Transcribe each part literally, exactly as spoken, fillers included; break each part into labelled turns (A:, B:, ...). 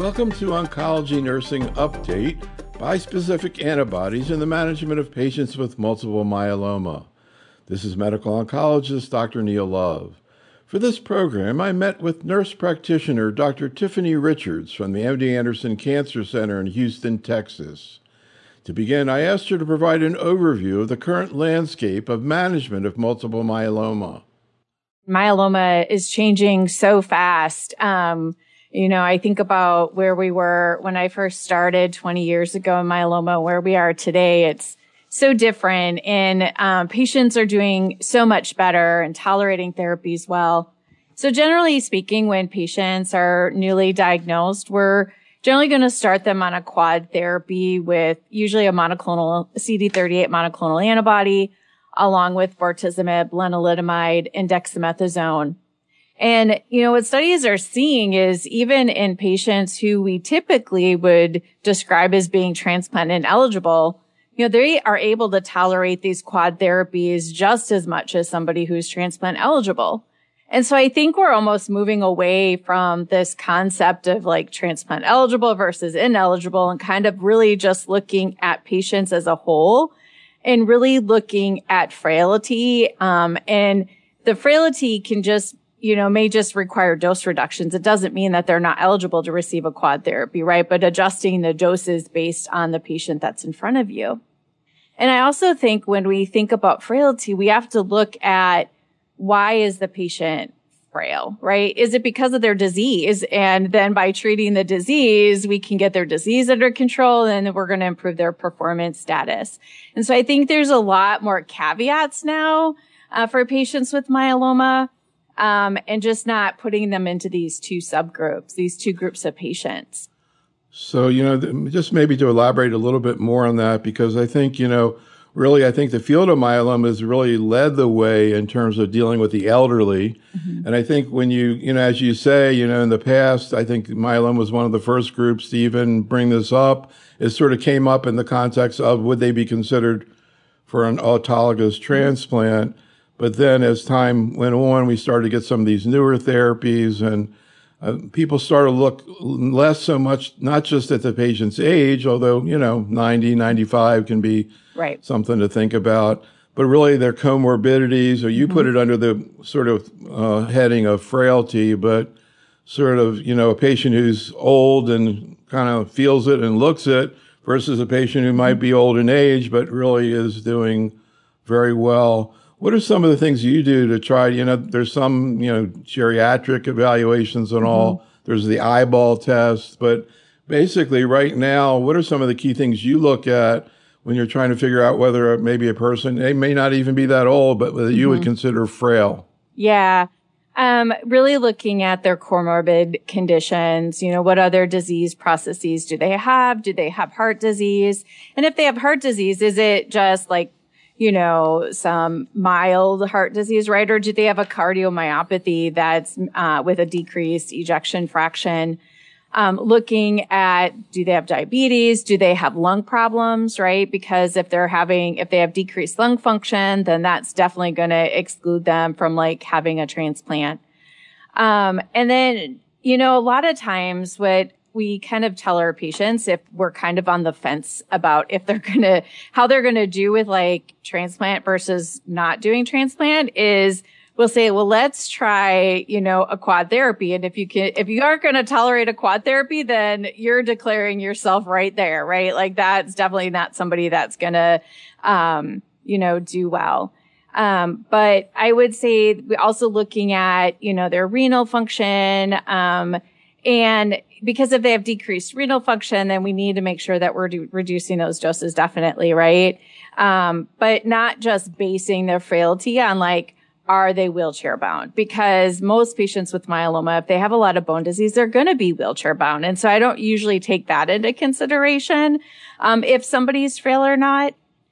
A: Welcome to Oncology Nursing Update, bispecific antibodies in the management of patients with multiple myeloma. This is medical oncologist Doctor Neil Love. For this program, I met with nurse practitioner Doctor Tiffany Richards from the M D Anderson Cancer Center in Houston, Texas. To begin, I asked her to provide an overview of the current landscape of management of multiple myeloma.
B: Myeloma is changing so fast. Um, you know, I think about where we were when I first started twenty years ago in myeloma, where we are today. It's so different, and um, patients are doing so much better and tolerating therapies well. So generally speaking, when patients are newly diagnosed, we're generally going to start them on a quad therapy with usually a monoclonal C D thirty-eight monoclonal antibody, along with bortezomib, lenalidomide, and dexamethasone. And, you know, what studies are seeing is even in patients who we typically would describe as being transplant ineligible, you know, they are able to tolerate these quad therapies just as much as somebody who's transplant eligible. And so I think we're almost moving away from this concept of like transplant eligible versus ineligible and kind of really just looking at patients as a whole and really looking at frailty. Um, and the frailty can just, you know, may just require dose reductions. It doesn't mean that they're not eligible to receive a quad therapy, right? But adjusting the doses based on the patient that's in front of you. And I also think when we think about frailty, we have to look at why is the patient frail, right? Is it because of their disease? And then by treating the disease, we can get their disease under control and we're going to improve their performance status. And so I think there's a lot more caveats now uh, for patients with myeloma. Um, and just not putting them into these two subgroups, these two groups of patients.
A: So, you know, just maybe to elaborate a little bit more on that, because I think, you know, really, I think the field of myeloma has really led the way in terms of dealing with the elderly. Mm-hmm. And I think when you, you know, as you say, you know, in the past, I think myeloma was one of the first groups to even bring this up. It sort of came up in the context of would they be considered for an autologous transplant? But then as time went on, we started to get some of these newer therapies, and uh, people started to look less so much, not just at the patient's age, although, you know, ninety, ninety-five can be right. something to think about, but really their comorbidities, or you mm-hmm. put it under the sort of uh, heading of frailty, but sort of, you know, a patient who's old and kind of feels it and looks it versus a patient who might be old in age, but really is doing very well. What are some of the things you do to try, you know, there's some, you know, geriatric evaluations and all, mm-hmm. there's the eyeball test, but basically right now, what are some of the key things you look at when you're trying to figure out whether maybe a person, they may not even be that old, but whether you mm-hmm. would consider frail?
B: Yeah. Um, really looking at their comorbid conditions, you know, what other disease processes do they have? Do they have heart disease? And if they have heart disease, is it just like, you know, some mild heart disease, right? Or do they have a cardiomyopathy that's uh, with a decreased ejection fraction? Um, looking at, do they have diabetes? Do they have lung problems, right? Because if they're having, if they have decreased lung function, then that's definitely going to exclude them from like having a transplant. Um, and then, you know, a lot of times what we kind of tell our patients if we're kind of on the fence about if they're going to, how they're going to do with like transplant versus not doing transplant is we'll say, well, let's try, you know, a quad therapy. And if you can, if you aren't going to tolerate a quad therapy, then you're declaring yourself right there, right? Like that's definitely not somebody that's going to, um, you know, do well. Um, but I would say we're also looking at, you know, their renal function, um, and because if they have decreased renal function, then we need to make sure that we're do- reducing those doses definitely, right? Um, but not just basing their frailty on like, are they wheelchair bound? Because most patients with myeloma, if they have a lot of bone disease, they're going to be wheelchair bound. And so I don't usually take that into consideration, um, if somebody's frail or not.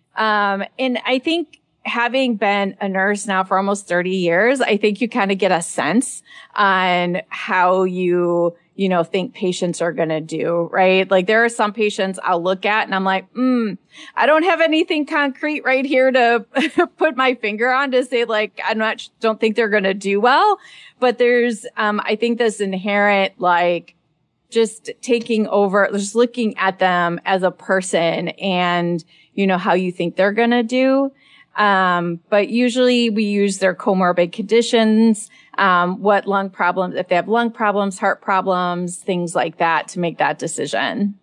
B: Um, and I think having been a nurse now for almost thirty years, I think you kind of get a sense on how you, you know, think patients are going to do, right? Like there are some patients I'll look at and I'm like, hmm, I don't have anything concrete right here to put my finger on to say like, I'm not, don't think they're going to do well. But there's, um, I think this inherent like just taking over, just looking at them as a person and, you know, how you think they're going to do. Um, but usually we use their comorbid conditions, um, what lung problems, if they have lung problems, heart problems, things like that to make that decision.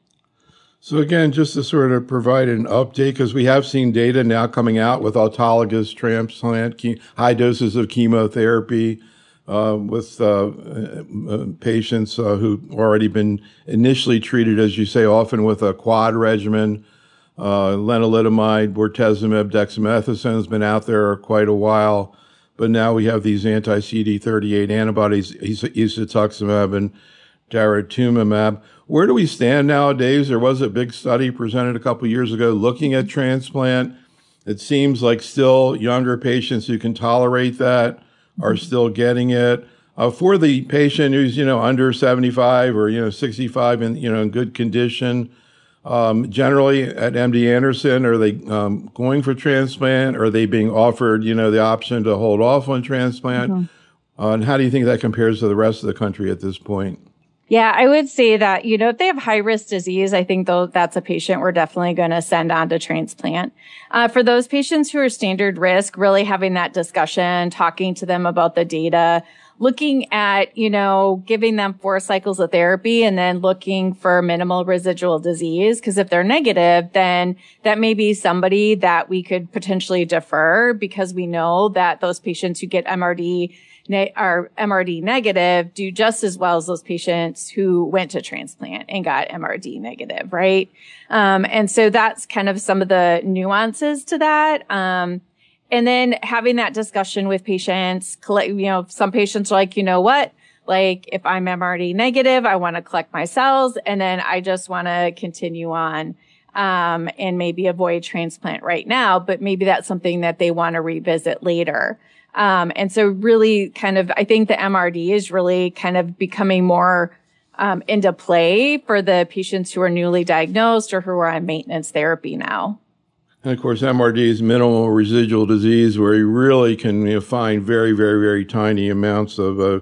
A: So again, just to sort of provide an update, because we have seen data now coming out with autologous transplant, high doses of chemotherapy, uh, with, uh, uh patients, uh, who've already been initially treated, as you say, often with a quad regimen. Uh, lenalidomide, bortezomib, dexamethasone has been out there quite a while, but now we have these anti-C D thirty-eight antibodies, isatuximab and daratumumab. Where do we stand nowadays? There was a big study presented a couple of years ago looking at transplant. It seems like still younger patients who can tolerate that are still getting it. Uh, for the patient who's, you know, under seventy-five or, you know, sixty-five and, you know, in good condition, Um, generally at M D Anderson, are they um, going for transplant? Are they being offered, you know, the option to hold off on transplant? Mm-hmm. Uh, and how do you think that compares to the rest of the country at this point?
B: Yeah, I would say that, you know, if they have high risk disease, I think though that's a patient we're definitely going to send on to transplant. Uh, for those patients who are standard risk, really having that discussion, talking to them about the data, looking at, you know, giving them four cycles of therapy and then looking for minimal residual disease. Because if they're negative, then that may be somebody that we could potentially defer, because we know that those patients who get M R D ne- are M R D negative do just as well as those patients who went to transplant and got M R D negative, right? Um, and so that's kind of some of the nuances to that. Um, And then having that discussion with patients, collect, you know, some patients are like, you know what, like if I'm M R D negative, I want to collect my cells and then I just want to continue on, um, and maybe avoid transplant right now, but maybe that's something that they want to revisit later. Um, and so really kind of, I think the M R D is really kind of becoming more, um, into play for the patients who are newly diagnosed or who are on maintenance therapy now.
A: And of course, M R D is minimal residual disease, where you really can, you know, find very, very, very tiny amounts of uh,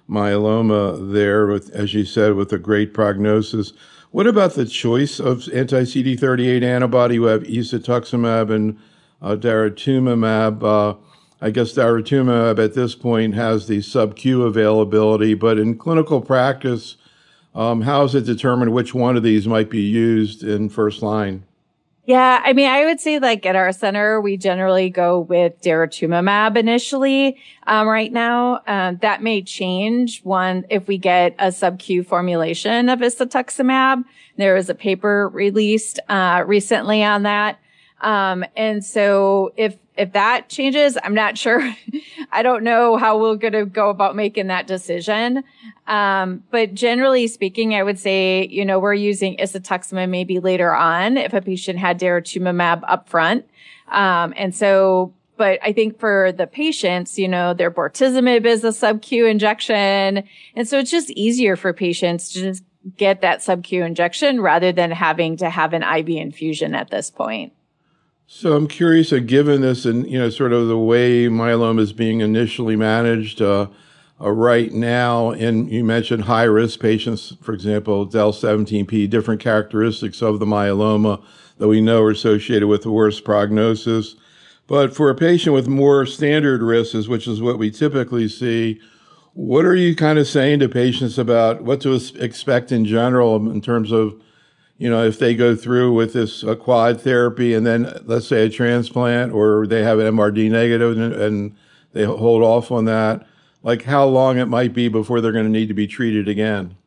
A: myeloma there, with, as you said, with a great prognosis. What about the choice of anti-C D thirty-eight antibody? We have isatuximab and uh, daratumumab. Uh, I guess daratumumab at this point has the sub-Q availability, but in clinical practice, um, how is it determined which one of these might be used in first line?
B: Yeah, I mean, I would say like at our center, we generally go with daratumumab initially. Um, right now, um, that may change one if we get a sub-Q formulation of isatuximab. There was a paper released uh, recently on that. Um, and so if, if that changes, I'm not sure. I don't know how we're going to go about making that decision. Um, but generally speaking, I would say, you know, we're using isatuximab maybe later on if a patient had daratumumab up front. Um, and so, but I think for the patients, you know, their bortezomib is a sub-Q injection. And so it's just easier for patients to just get that sub-Q injection rather than having to have an I V infusion at this point.
A: So I'm curious, uh, given this and, you know, sort of the way myeloma is being initially managed uh, uh, right now, and you mentioned high-risk patients, for example, D E L seventeen P, different characteristics of the myeloma that we know are associated with the worst prognosis. But for a patient with more standard risks, which is what we typically see, what are you kind of saying to patients about what to expect in general in terms of, you know, if they go through with this uh, quad therapy and then let's say a transplant, or they have an M R D negative and, and they hold off on that, like how long it might be before they're going to need to be treated again?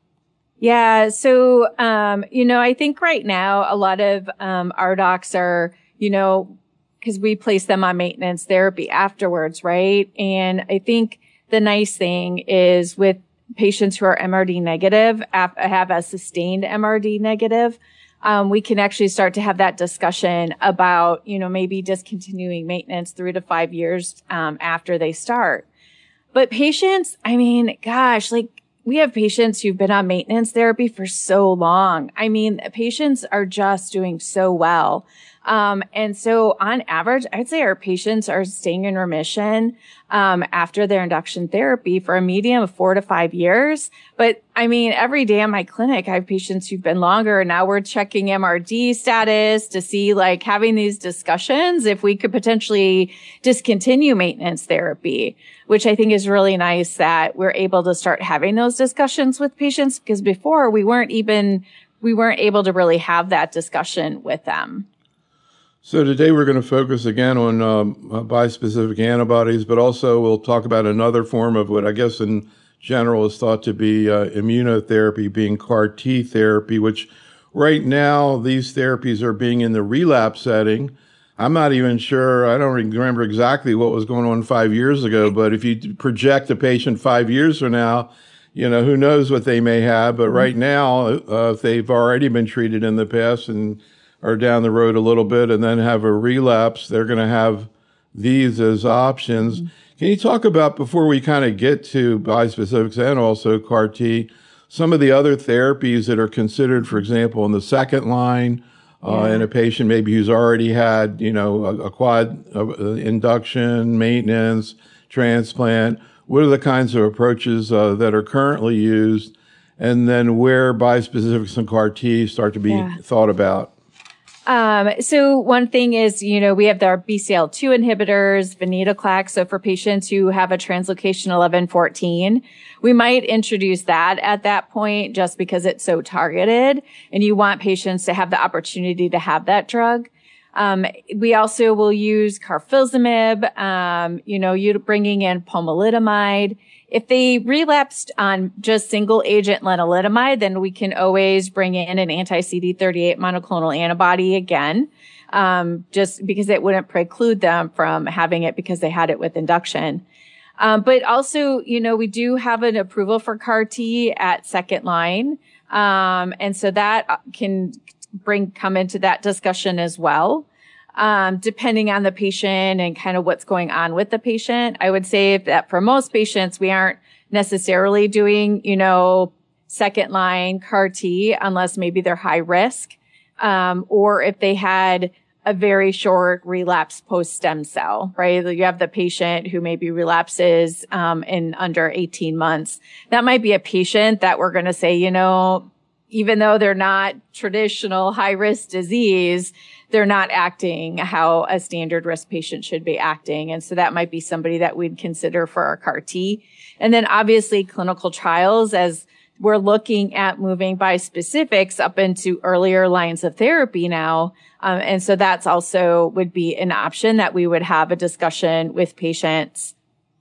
B: Yeah. So, um, you know, I think right now a lot of, um, our docs are, you know, cause we place them on maintenance therapy afterwards. Right. And I think the nice thing is with patients who are M R D negative, have a sustained M R D negative, um, we can actually start to have that discussion about, you know, maybe discontinuing maintenance three to five years, um, after they start. But patients, I mean, gosh, like we have patients who've been on maintenance therapy for so long. I mean, patients are just doing so well. Um, and so on average, I'd say our patients are staying in remission, um, after their induction therapy for a median of four to five years. But I mean, every day in my clinic, I have patients who've been longer, and now we're checking M R D status to see, like, having these discussions if we could potentially discontinue maintenance therapy, which I think is really nice that we're able to start having those discussions with patients, because before we weren't even, we weren't able to really have that discussion with them.
A: So today we're going to focus again on um, bispecific antibodies, but also we'll talk about another form of what I guess in general is thought to be uh, immunotherapy, being C A R T therapy, which right now these therapies are being in the relapse setting. I'm not even sure, I don't remember exactly what was going on five years ago, but if you project a patient five years from now, you know, who knows what they may have. But right now, uh, if they've already been treated in the past and are down the road a little bit and then have a relapse, they're going to have these as options. Mm-hmm. Can you talk about, before we kind of get to bispecifics and also C A R T, some of the other therapies that are considered, for example, in the second line, uh, yeah. in a patient maybe who's already had, you know, a, a quad uh, induction, maintenance, transplant? What are the kinds of approaches uh, that are currently used, and then where bispecifics and C A R T start to be yeah. thought about?
B: Um, so one thing is, you know, we have our B C L two inhibitors, venetoclax. So for patients who have a translocation eleven fourteen, we might introduce that at that point just because it's so targeted and you want patients to have the opportunity to have that drug. Um, we also will use carfilzomib, um, you know, you bringing in pomalidomide. If they relapsed on just single agent lenalidomide, then we can always bring in an anti-C D thirty-eight monoclonal antibody again, um, just because it wouldn't preclude them from having it because they had it with induction. Um, but also, you know, we do have an approval for C A R T at second line. Um, and so that can bring, come into that discussion as well. Um, depending on the patient and kind of what's going on with the patient. I would say that for most patients, we aren't necessarily doing, you know, second line C A R T unless maybe they're high risk, um, or if they had a very short relapse post stem cell, right? You have the patient who maybe relapses, um, in under eighteen months. That might be a patient that we're going to say, you know, even though they're not traditional high risk disease, they're not acting how a standard risk patient should be acting. And so that might be somebody that we'd consider for our C A R T. And then obviously clinical trials, as we're looking at moving bispecifics up into earlier lines of therapy now. Um, and so that's also would be an option that we would have a discussion with patients.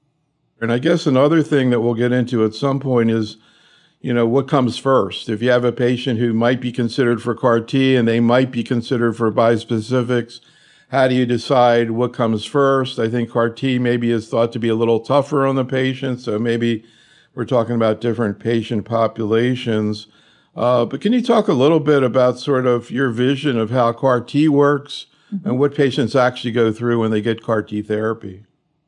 A: And I guess another thing that we'll get into at some point is, you know, what comes first? If you have a patient who might be considered for C A R T and they might be considered for bispecifics, how do you decide what comes first? I think C A R T maybe is thought to be a little tougher on the patient, so maybe we're talking about different patient populations. Uh, but can you talk a little bit about sort of your vision of how C A R T works mm-hmm. and what patients actually go through when they get C A R T therapy?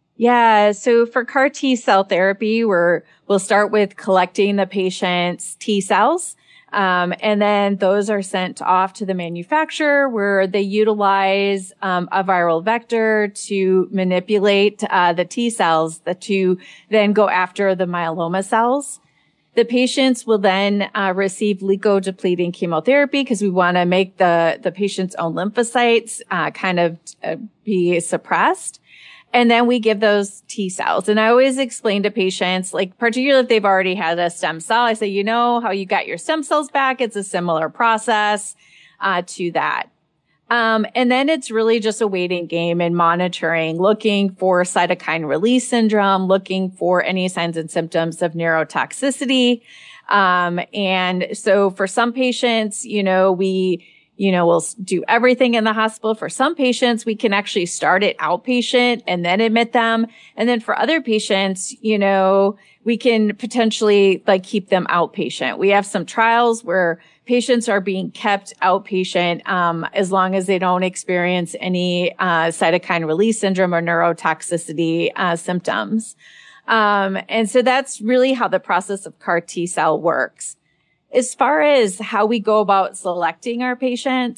B: Yeah. So for C A R T cell therapy, we're, we'll start with collecting the patient's T cells. Um, and then those are sent off to the manufacturer where they utilize, um, a viral vector to manipulate, uh, the T cells that to then go after the myeloma cells. The patients will then, uh, receive leukodepleting chemotherapy because we want to make the, the patient's own lymphocytes, uh, kind of uh, be suppressed. And then we give those T cells. And I always explain to patients, like particularly if they've already had a stem cell, I say, you know how you got your stem cells back? It's a similar process uh, to that. Um, and then it's really just a waiting game and monitoring, looking for cytokine release syndrome, looking for any signs and symptoms of neurotoxicity. Um, and so for some patients, you know, we You know, we'll do everything in the hospital. For some patients, we can actually start it outpatient and then admit them. And then for other patients, you know, we can potentially like keep them outpatient. We have some trials where patients are being kept outpatient, um, as long as they don't experience any, uh, cytokine release syndrome or neurotoxicity, uh, symptoms. Um, and so that's really how the process of C A R T cell works. As far as how we go about selecting our patients,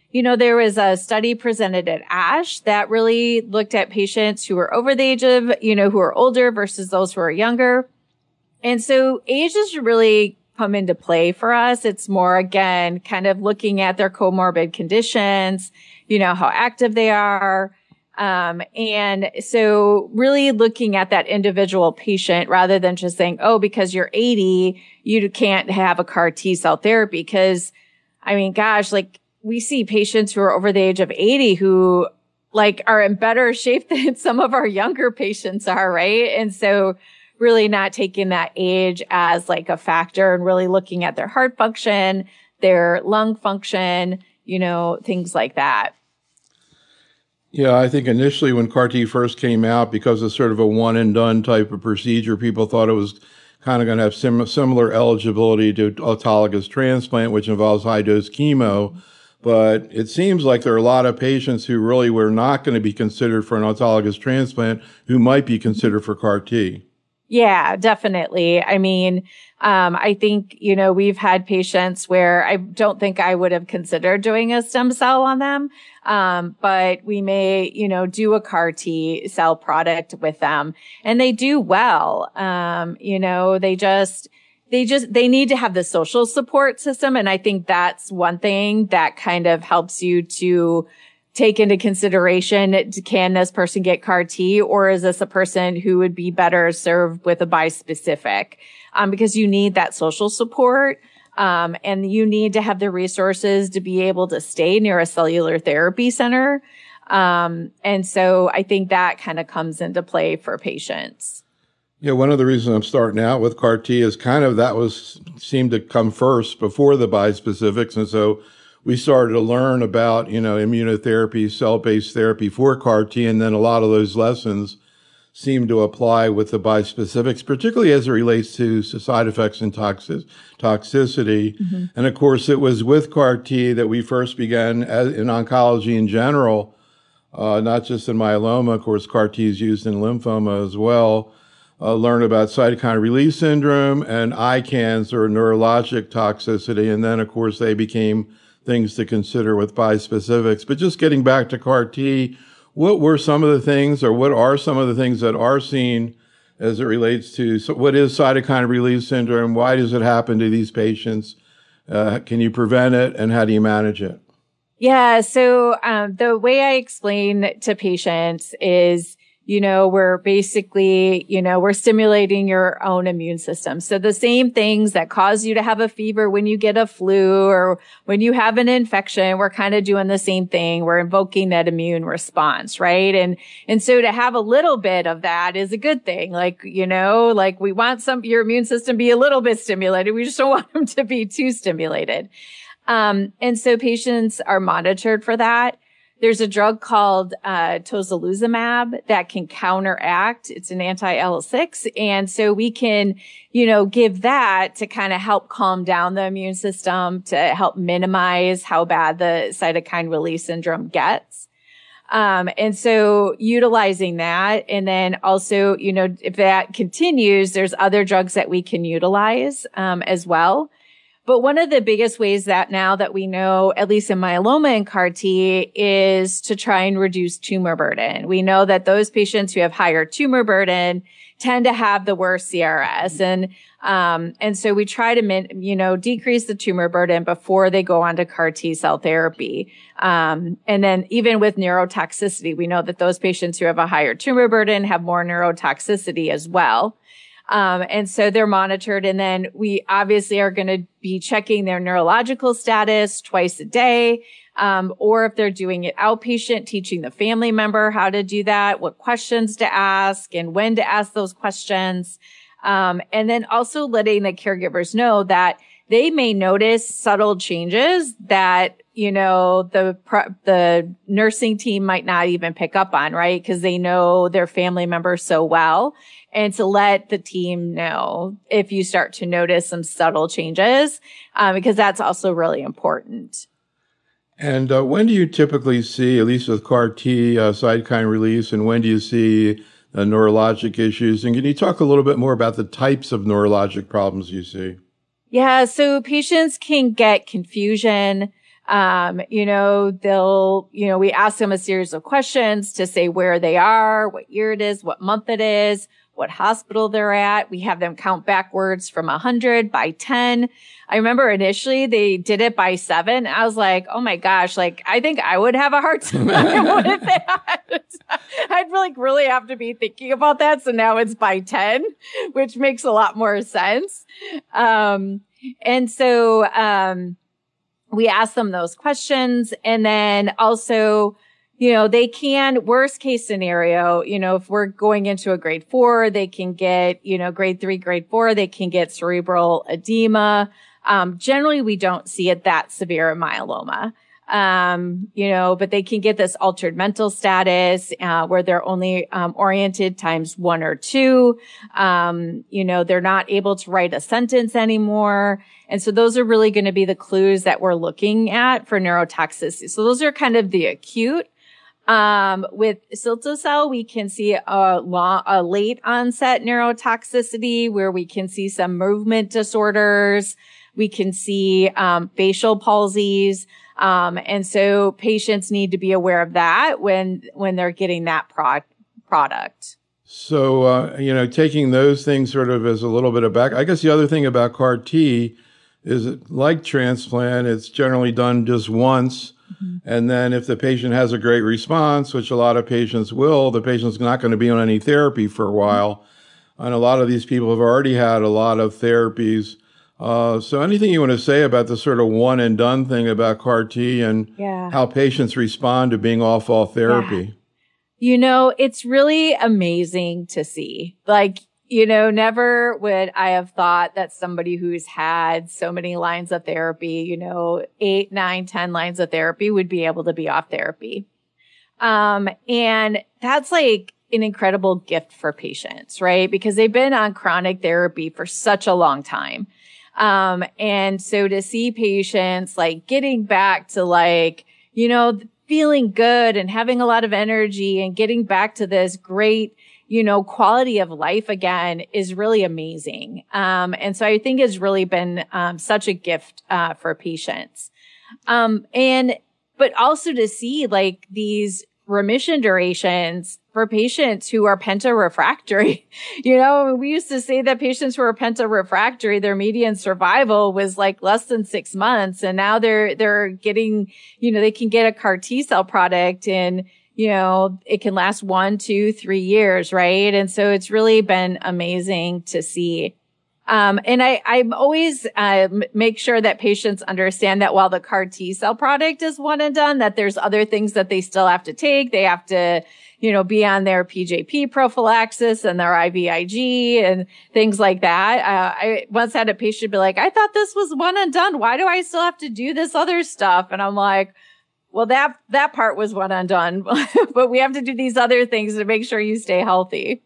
B: you know, there was a study presented at ASH that really looked at patients who were over the age of, you know, who are older versus those who are younger. And so age has really come into play for us. It's more, again, kind of looking at their comorbid conditions, you know, how active they are. Um, and so really looking at that individual patient rather than just saying, oh, because you're eighty, you can't have a C A R T cell therapy. Because, I mean, gosh, like we see patients who are over the age of eighty who like are in better shape than some of our younger patients are, right? And so really not taking that age as like a factor and really looking at their heart function, their lung function, you know, things like that.
A: Yeah, I think initially when C A R T first came out, because it's sort of a one and done type of procedure, people thought it was kind of going to have sim- similar eligibility to autologous transplant, which involves high dose chemo. But it seems like there are a lot of patients who really were not going to be considered for an autologous transplant who might be considered for C A R T.
B: Yeah, definitely. I mean, um, I think, you know, we've had patients where I don't think I would have considered doing a stem cell on them. Um, but we may, you know, do a C A R T cell product with them and they do well. Um, you know, they just, they just, they need to have the social support system. And I think that's one thing that kind of helps you to take into consideration, can this person get C A R T or is this a person who would be better served with a bispecific? Um, because you need that social support. Um, and you need to have the resources to be able to stay near a cellular therapy center. Um, and so I think that kind of comes into play for patients.
A: Yeah, one of the reasons I'm starting out with C A R T is kind of that was seemed to come first before the bispecifics. And so we started to learn about, you know, immunotherapy, cell-based therapy for C A R T, and then a lot of those lessons seem to apply with the bispecifics, particularly as it relates to side effects and toxic, toxicity. Mm-hmm. And of course, it was with C A R T that we first began as, in oncology in general, uh, not just in myeloma. Of course, C A R T is used in lymphoma as well. Uh, learn about cytokine release syndrome and I CANS, or neurologic toxicity. And then, of course, they became things to consider with bispecifics. But just getting back to C A R T, what were some of the things, or what are some of the things that are seen as it relates to so what is cytokine release syndrome? Why does it happen to these patients? Uh, can you prevent it, and how do you manage it?
B: Yeah. So um, the way I explain to patients is, you know, we're basically, you know, we're stimulating your own immune system. So the same things that cause you to have a fever when you get a flu or when you have an infection, we're kind of doing the same thing. We're invoking that immune response, right? And, and so to have a little bit of that is a good thing. Like, you know, like we want some, your immune system to be a little bit stimulated. We just don't want them to be too stimulated. Um, and so patients are monitored for that. There's a drug called uh tocilizumab that can counteract. It's an anti-L L six. And so we can, you know, give that to kind of help calm down the immune system, to help minimize how bad the cytokine release syndrome gets. Um, and so utilizing that. And then also, you know, if that continues, there's other drugs that we can utilize um as well. But one of the biggest ways that now that we know, at least in myeloma and C A R T, is to try and reduce tumor burden. We know that those patients who have higher tumor burden tend to have the worst C R S. And, um, and so we try to, min, you know, decrease the tumor burden before they go on to C A R T cell therapy. Um, and then even with neurotoxicity, we know that those patients who have a higher tumor burden have more neurotoxicity as well. Um, and so they're monitored. And then we obviously are going to be checking their neurological status twice a day. Um, or if they're doing it outpatient, teaching the family member how to do that, what questions to ask and when to ask those questions. Um, and then also letting the caregivers know that they may notice subtle changes that, you know, the, the nursing team might not even pick up on, right? Because they know their family members so well. And to let the team know if you start to notice some subtle changes, um, because that's also really important.
A: And uh, when do you typically see, at least with C A R T, uh, cytokine release, and when do you see uh, neurologic issues? And can you talk a little bit more about the types of neurologic problems you see?
B: Yeah, so patients can get confusion. Um, you know, they'll, you know, we ask them a series of questions to say where they are, what year it is, what month it is, what hospital they're at. We have them count backwards from one hundred by ten. I remember initially they did it by seven. I was like, oh my gosh, like, I think I would have a hard time with that. I'd like really have to be thinking about that. So now it's by ten, which makes a lot more sense. Um, and so, um, we ask them those questions. And then also, you know, they can, worst case scenario, you know, if we're going into a grade four, they can get, you know, grade three, grade four, they can get cerebral edema. Um, generally, we don't see it that severe in myeloma. Um, you know, but they can get this altered mental status, uh, where they're only, um, oriented times one or two. Um, you know, they're not able to write a sentence anymore. And so those are really going to be the clues that we're looking at for neurotoxicity. So those are kind of the acute. Um, with cilta-cel, we can see a long, a late onset neurotoxicity where we can see some movement disorders. We can see, um, facial palsies. Um, and so patients need to be aware of that when, when they're getting that pro- product.
A: So, uh, you know, taking those things sort of as a little bit of back, I guess the other thing about C A R T is it, like transplant, it's generally done just once. Mm-hmm. And then if the patient has a great response, which a lot of patients will, the patient's not going to be on any therapy for a while. Mm-hmm. And a lot of these people have already had a lot of therapies. Uh, so anything you want to say about the sort of one and done thing about C A R T and yeah. how patients respond to being off all therapy?
B: Yeah. You know, it's really amazing to see. Like, you know, never would I have thought that somebody who's had so many lines of therapy, you know, eight, nine, ten lines of therapy would be able to be off therapy. Um, and that's like an incredible gift for patients, right? Because they've been on chronic therapy for such a long time. Um, and so to see patients like getting back to like, you know, feeling good and having a lot of energy and getting back to this great, you know, quality of life again is really amazing. Um, and so I think it's really been, um, such a gift, uh, for patients. Um, and, but also to see like these remission durations for patients who are pentarefractory. You know, we used to say that patients who are pentarefractory, their median survival was like less than six months. And now they're, they're getting, you know, they can get a C A R T cell product and, you know, it can last one, two, three years, right? And so it's really been amazing to see. Um, and I, I'm always, uh, make sure that patients understand that while the C A R T cell product is one and done, that there's other things that they still have to take. They have to, you know, be on their P J P prophylaxis and their I V I G and things like that. Uh, I once had a patient be like, I thought this was one and done. Why do I still have to do this other stuff? And I'm like, well, that, that part was one and done, but we have to do these other things to make sure you stay healthy.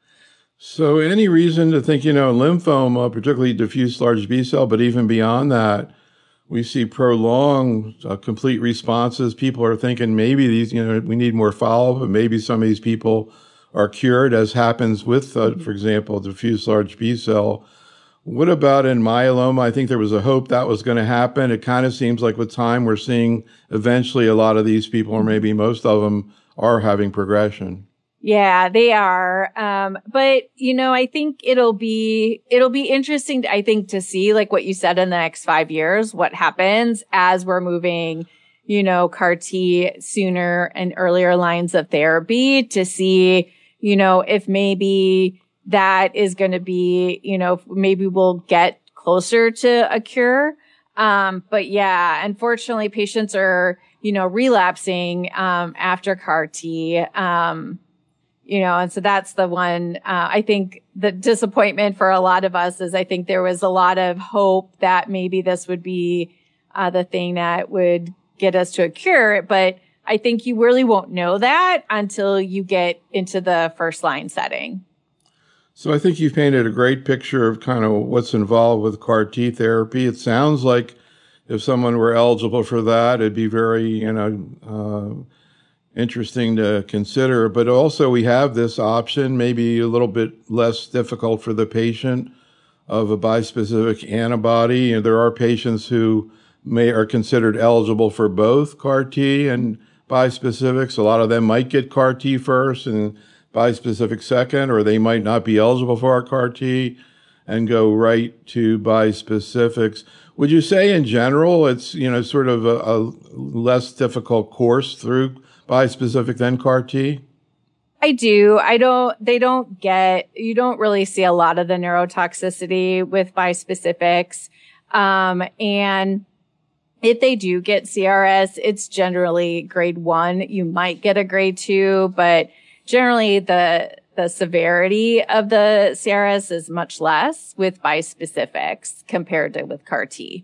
A: So any reason to think, you know, lymphoma, particularly diffuse large B cell, but even beyond that, we see prolonged uh, complete responses. People are thinking maybe these, you know, we need more follow-up, but maybe some of these people are cured, as happens with, uh, for example, diffuse large B cell. What about in myeloma? I think there was a hope that was going to happen. It kind of seems like with time, we're seeing eventually a lot of these people, or maybe most of them, are having progression.
B: Yeah, they are. Um, but, you know, I think it'll be, it'll be interesting, I think, to see, like what you said, in the next five years, what happens as we're moving, you know, C A R T sooner and earlier lines of therapy to see, you know, if maybe that is going to be, you know, maybe we'll get closer to a cure. Um, but yeah, unfortunately, patients are, you know, relapsing, um, after C A R T. Um, You know, and so that's the one, uh, I think the disappointment for a lot of us is I think there was a lot of hope that maybe this would be, uh, the thing that would get us to a cure. But I think you really won't know that until you get into the first line setting.
A: So I think you've painted a great picture of kind of what's involved with C A R T therapy. It sounds like if someone were eligible for that, it'd be very, you know, uh, interesting to consider, but also we have this option, maybe a little bit less difficult for the patient, of a bispecific antibody. And there are patients who may are considered eligible for both C A R T and bispecifics. A lot of them might get C A R T first and bispecific second, or they might not be eligible for our C A R T and go right to bispecifics. Would you say in general it's, you know, sort of a, a less difficult course through bispecific than C A R T?
B: I do. I don't, they don't get, you don't really see a lot of the neurotoxicity with bispecifics. Um, and if they do get C R S, it's generally grade one. You might get a grade two, but generally the, the severity of the C R S is much less with bispecifics compared to with C A R T.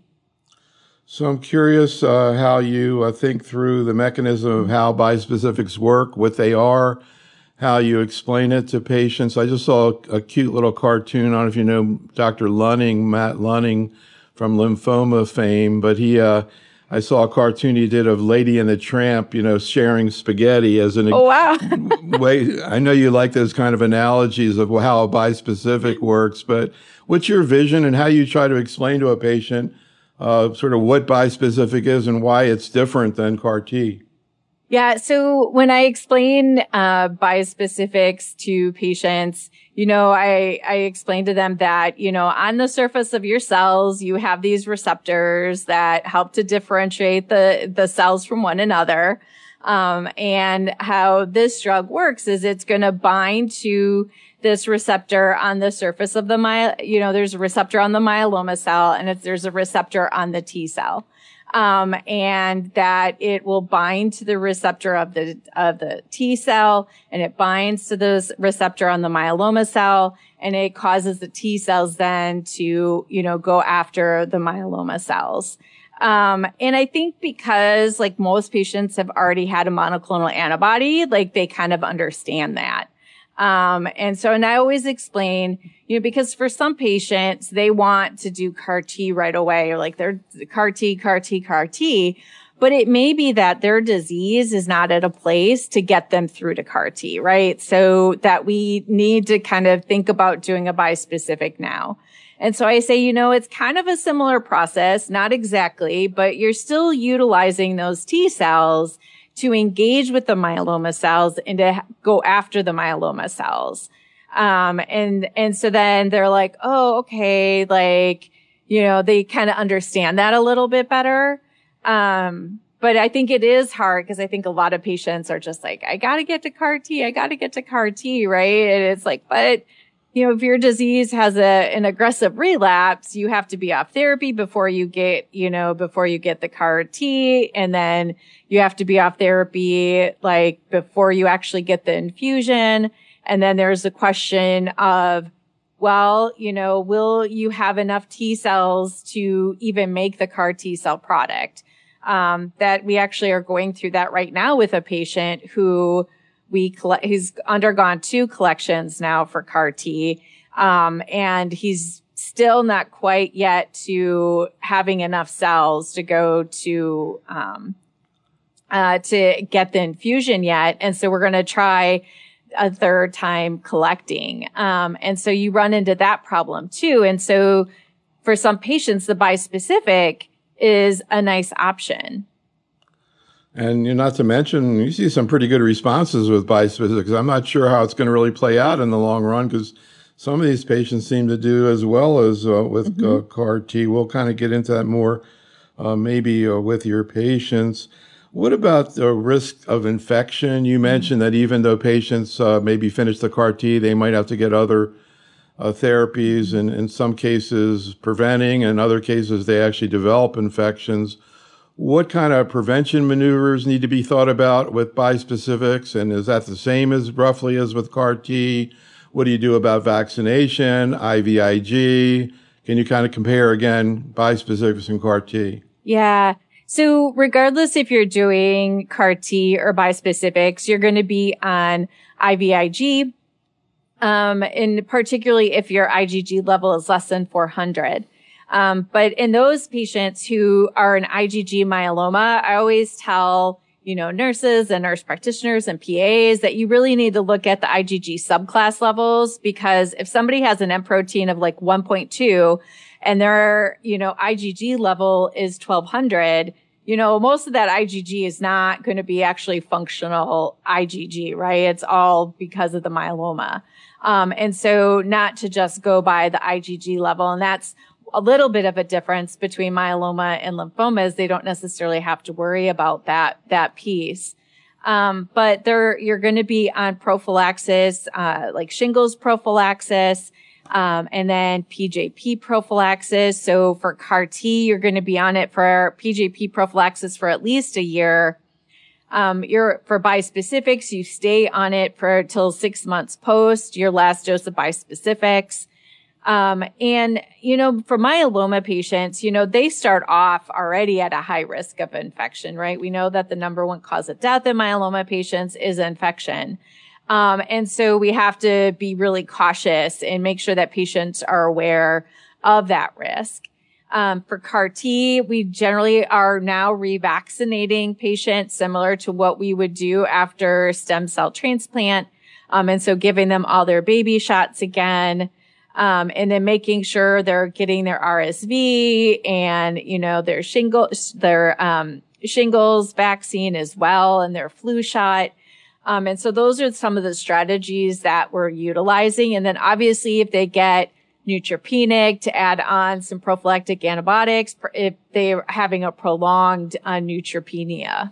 A: So I'm curious uh, how you uh, think through the mechanism of how bispecifics work, what they are, how you explain it to patients. I just saw a, a cute little cartoon. I don't know if you know Doctor Lunning, Matt Lunning from lymphoma fame, but he, uh, I saw a cartoon he did of Lady and the Tramp, you know, sharing spaghetti as an
B: oh, wow.
A: way. I know you like those kind of analogies of how a bispecific works, but what's your vision and how you try to explain to a patient uh, sort of what bispecific is and why it's different than C A R T?
B: Yeah. So when I explain uh bispecifics to patients, you know, I, I explain to them that, you know, on the surface of your cells, you have these receptors that help to differentiate the, the cells from one another. Um, and how this drug works is it's going to bind to this receptor on the surface of the my, you know, there's a receptor on the myeloma cell and it's, there's a receptor on the T cell. Um, and that it will bind to the receptor of the, of the T cell and it binds to the receptor on the myeloma cell and it causes the T cells then to, you know, go after the myeloma cells. Um, and I think because like most patients have already had a monoclonal antibody, like they kind of understand that. Um, and so, and I always explain, you know, because for some patients, they want to do C A R T right away, or like they're C A R T, C A R T, C A R T, but it may be that their disease is not at a place to get them through to C A R T, right? So that we need to kind of think about doing a bispecific now. And so I say, you know, it's kind of a similar process, not exactly, but you're still utilizing those T cells to engage with the myeloma cells and to go after the myeloma cells. Um, and, and so then they're like, oh, okay. Like, you know, they kind of understand that a little bit better. Um, but I think it is hard because I think a lot of patients are just like, I got to get to C A R T. I got to get to C A R T. Right. And it's like, but you know, if your disease has a, an aggressive relapse, you have to be off therapy before you get, you know, before you get the C A R T. And then you have to be off therapy, like before you actually get the infusion. And then there's the question of, well, you know, will you have enough T cells to even make the C A R T cell product? Um, that we actually are going through that right now with a patient who we collect, he's undergone two collections now for C A R T. Um, and he's still not quite yet to having enough cells to go to, um, uh, to get the infusion yet. And so we're going to try a third time collecting. Um, and so you run into that problem too. And so for some patients, the bispecific is a nice option.
A: And you know, not to mention, you see some pretty good responses with bispecifics. I'm not sure how it's going to really play out in the long run because some of these patients seem to do as well as uh, with mm-hmm. uh, C A R T. We'll kind of get into that more uh, maybe uh, with your patients. What about the risk of infection? You mentioned mm-hmm. that even though patients uh, maybe finish the C A R T, they might have to get other uh, therapies, and in some cases preventing, and in other cases they actually develop infections. What kind of prevention maneuvers need to be thought about with bispecifics? And is that the same as roughly as with C A R T? What do you do about vaccination, I V I G? Can you kind of compare again bispecifics and C A R T?
B: Yeah. So regardless if you're doing C A R T or bispecifics, you're going to be on I V I G. Um, and particularly if your I G G level is less than four hundred. Um, but in those patients who are an I G G myeloma, I always tell, you know, nurses and nurse practitioners and P As that you really need to look at the I G G subclass levels, because if somebody has an M protein of like one point two and their, you know, IgG level is twelve hundred, you know, most of that IgG is not going to be actually functional IgG, right? It's all because of the myeloma. Um, and so not to just go by the IgG level. And that's a little bit of a difference between myeloma and lymphomas. They don't necessarily have to worry about that, that piece. Um, but they're, you're going to be on prophylaxis, uh, like shingles prophylaxis, um, and then P J P prophylaxis. So for C A R T, you're going to be on it for P J P prophylaxis for at least a year. Um, you're, for bispecifics, you stay on it for till six months post your last dose of bispecifics. Um, and, you know, for myeloma patients, you know, they start off already at a high risk of infection, right? We know that the number one cause of death in myeloma patients is infection. Um, and so we have to be really cautious and make sure that patients are aware of that risk. Um, for C A R T, we generally are now revaccinating patients similar to what we would do after stem cell transplant. Um, and so giving them all their baby shots again. Um, and then making sure they're getting their R S V and, you know, their shingles, their, um, shingles vaccine as well and their flu shot. Um, and so those are some of the strategies that we're utilizing. And then obviously if they get neutropenic, to add on some prophylactic antibiotics if they're having a prolonged uh, neutropenia.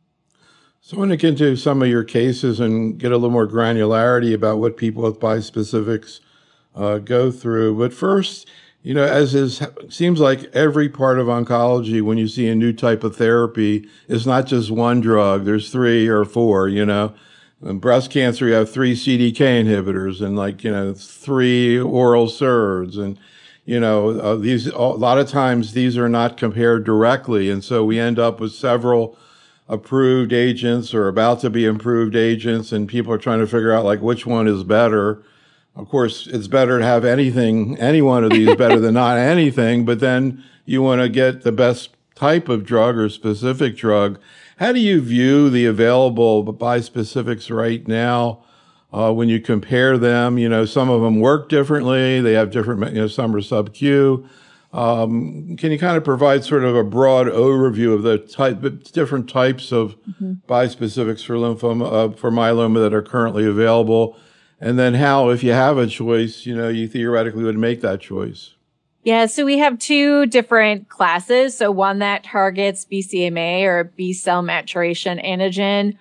A: So I want to get into some of your cases and get a little more granularity about what people with bispecifics uh, go through. But first, you know, as is seems like every part of oncology, when you see a new type of therapy, is not just one drug. There's three or four, you know. In breast cancer, you have three C D K inhibitors and like, you know, three oral S E R Ds. And, you know, uh, these, a lot of times these are not compared directly. And so we end up with several approved agents or about to be approved agents. And people are trying to figure out like which one is better. Of course, it's better to have anything, any one of these better than not anything. But then you want to get the best type of drug or specific drug. How do you view the available bispecifics right now uh, when you compare them? You know, some of them work differently. They have different, you know, some are sub-Q. Um, can you kind of provide sort of a broad overview of the type, different types of mm-hmm. bispecifics for lymphoma, uh, for myeloma that are currently available? And then how, if you have a choice, you know, you theoretically would make that choice?
B: Yeah, so we have two different classes. So one that targets B C M A or B cell maturation antigen,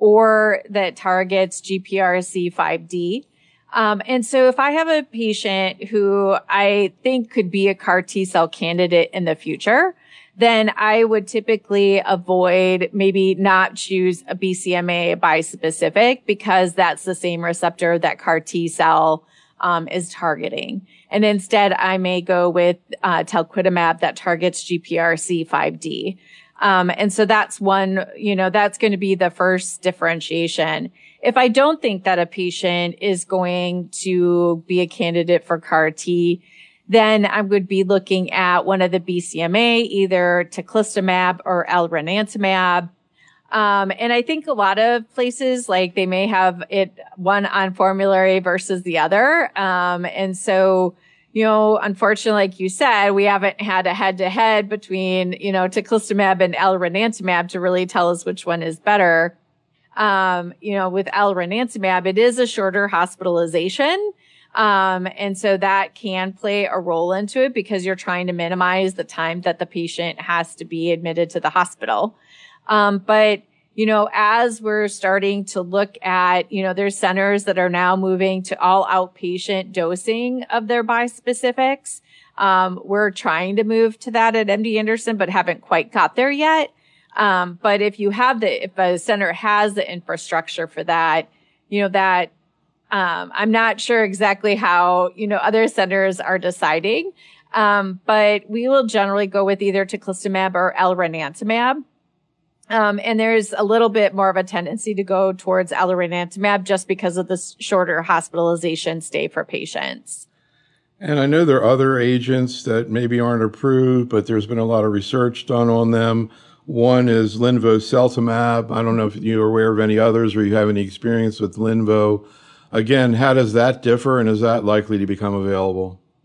B: or that targets G P R C five D. Um, and so if I have a patient who I think could be a C A R T cell candidate in the future, then I would typically avoid, maybe not choose a B C M A bispecific because that's the same receptor that C A R T cell um, is targeting. And instead, I may go with uh, talquetamab that targets G P R C five D. Um, and so that's one, you know, that's going to be the first differentiation. If I don't think that a patient is going to be a candidate for C A R T, then I would be looking at one of the B C M A, either teclistamab or elranatamab. Um, and I think a lot of places, like they may have it one on formulary versus the other. Um, and so, you know, unfortunately, like you said, we haven't had a head to head between, you know, teclistamab and elranatamab to really tell us which one is better. Um, you know, with elranatamab, it is a shorter hospitalization. Um, and so that can play a role into it because you're trying to minimize the time that the patient has to be admitted to the hospital. Um, but, you know, as we're starting to look at, you know, there's centers that are now moving to all outpatient dosing of their bispecifics. Um, we're trying to move to that at M D Anderson, but haven't quite got there yet. Um, but if you have the, if a center has the infrastructure for that, you know, that, um, I'm not sure exactly how, you know, other centers are deciding. Um, but we will generally go with either teclistamab or elranatamab. Um, and there's a little bit more of a tendency to go towards elranatamab just because of the shorter hospitalization stay for patients.
A: And I know there are other agents that maybe aren't approved, but there's been a lot of research done on them. One is linvoseltamab. I don't know if you're aware of any others or you have any experience with linvo. Again, how does that differ and is that likely to become available?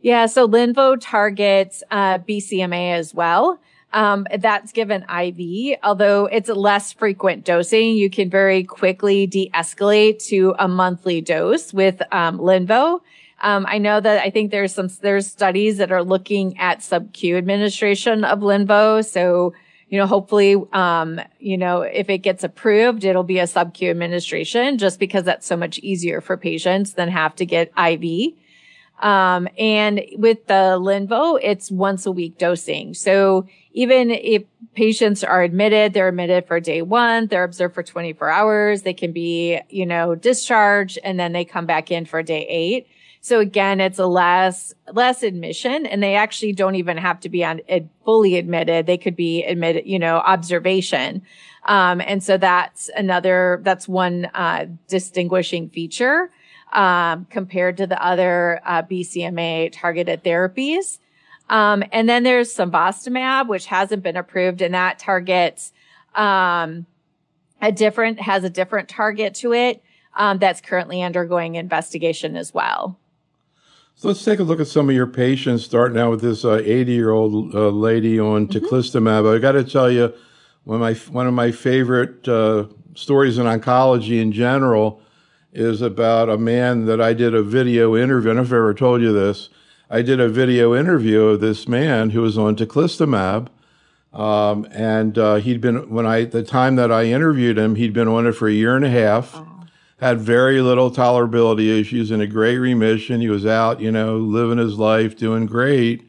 B: Yeah, so Linvo targets uh, B C M A as well. Um, that's given I V, although it's a less frequent dosing. You can very quickly de-escalate to a monthly dose with um, Linvo. Um, I know that I think there's some there's studies that are looking at sub-Q administration of Linvo. So, you know, hopefully, um, you know, if it gets approved, it'll be a sub-Q administration just because that's so much easier for patients than have to get I V. Um, and with the Linvo, it's once a week dosing. So even if patients are admitted, they're admitted for day one, they're observed for twenty-four hours, they can be, you know, discharged, and then they come back in for day eight. So again, it's a less, less admission, and they actually don't even have to be on it fully admitted. They could be admitted, you know, observation. Um, and so that's another, that's one, uh, distinguishing feature. Um, compared to the other uh, B C M A targeted therapies. Um, and then there's Cemostamab, which hasn't been approved, and that targets um, a different, has a different target to it um, that's currently undergoing investigation as well.
A: So let's take a look at some of your patients, starting out with this eighty-year-old uh, uh, lady on mm-hmm. teclistamab. I got to tell you, one of my, one of my favorite uh, stories in oncology in general is about a man that I did a video interview. I don't know if I ever told you this. I did a video interview of this man who was on teclistamab. Um, and uh, he'd been, when I, the time that I interviewed him, he'd been on it for a year and a half, oh. had very little tolerability issues, in a great remission. He was out, you know, living his life, doing great.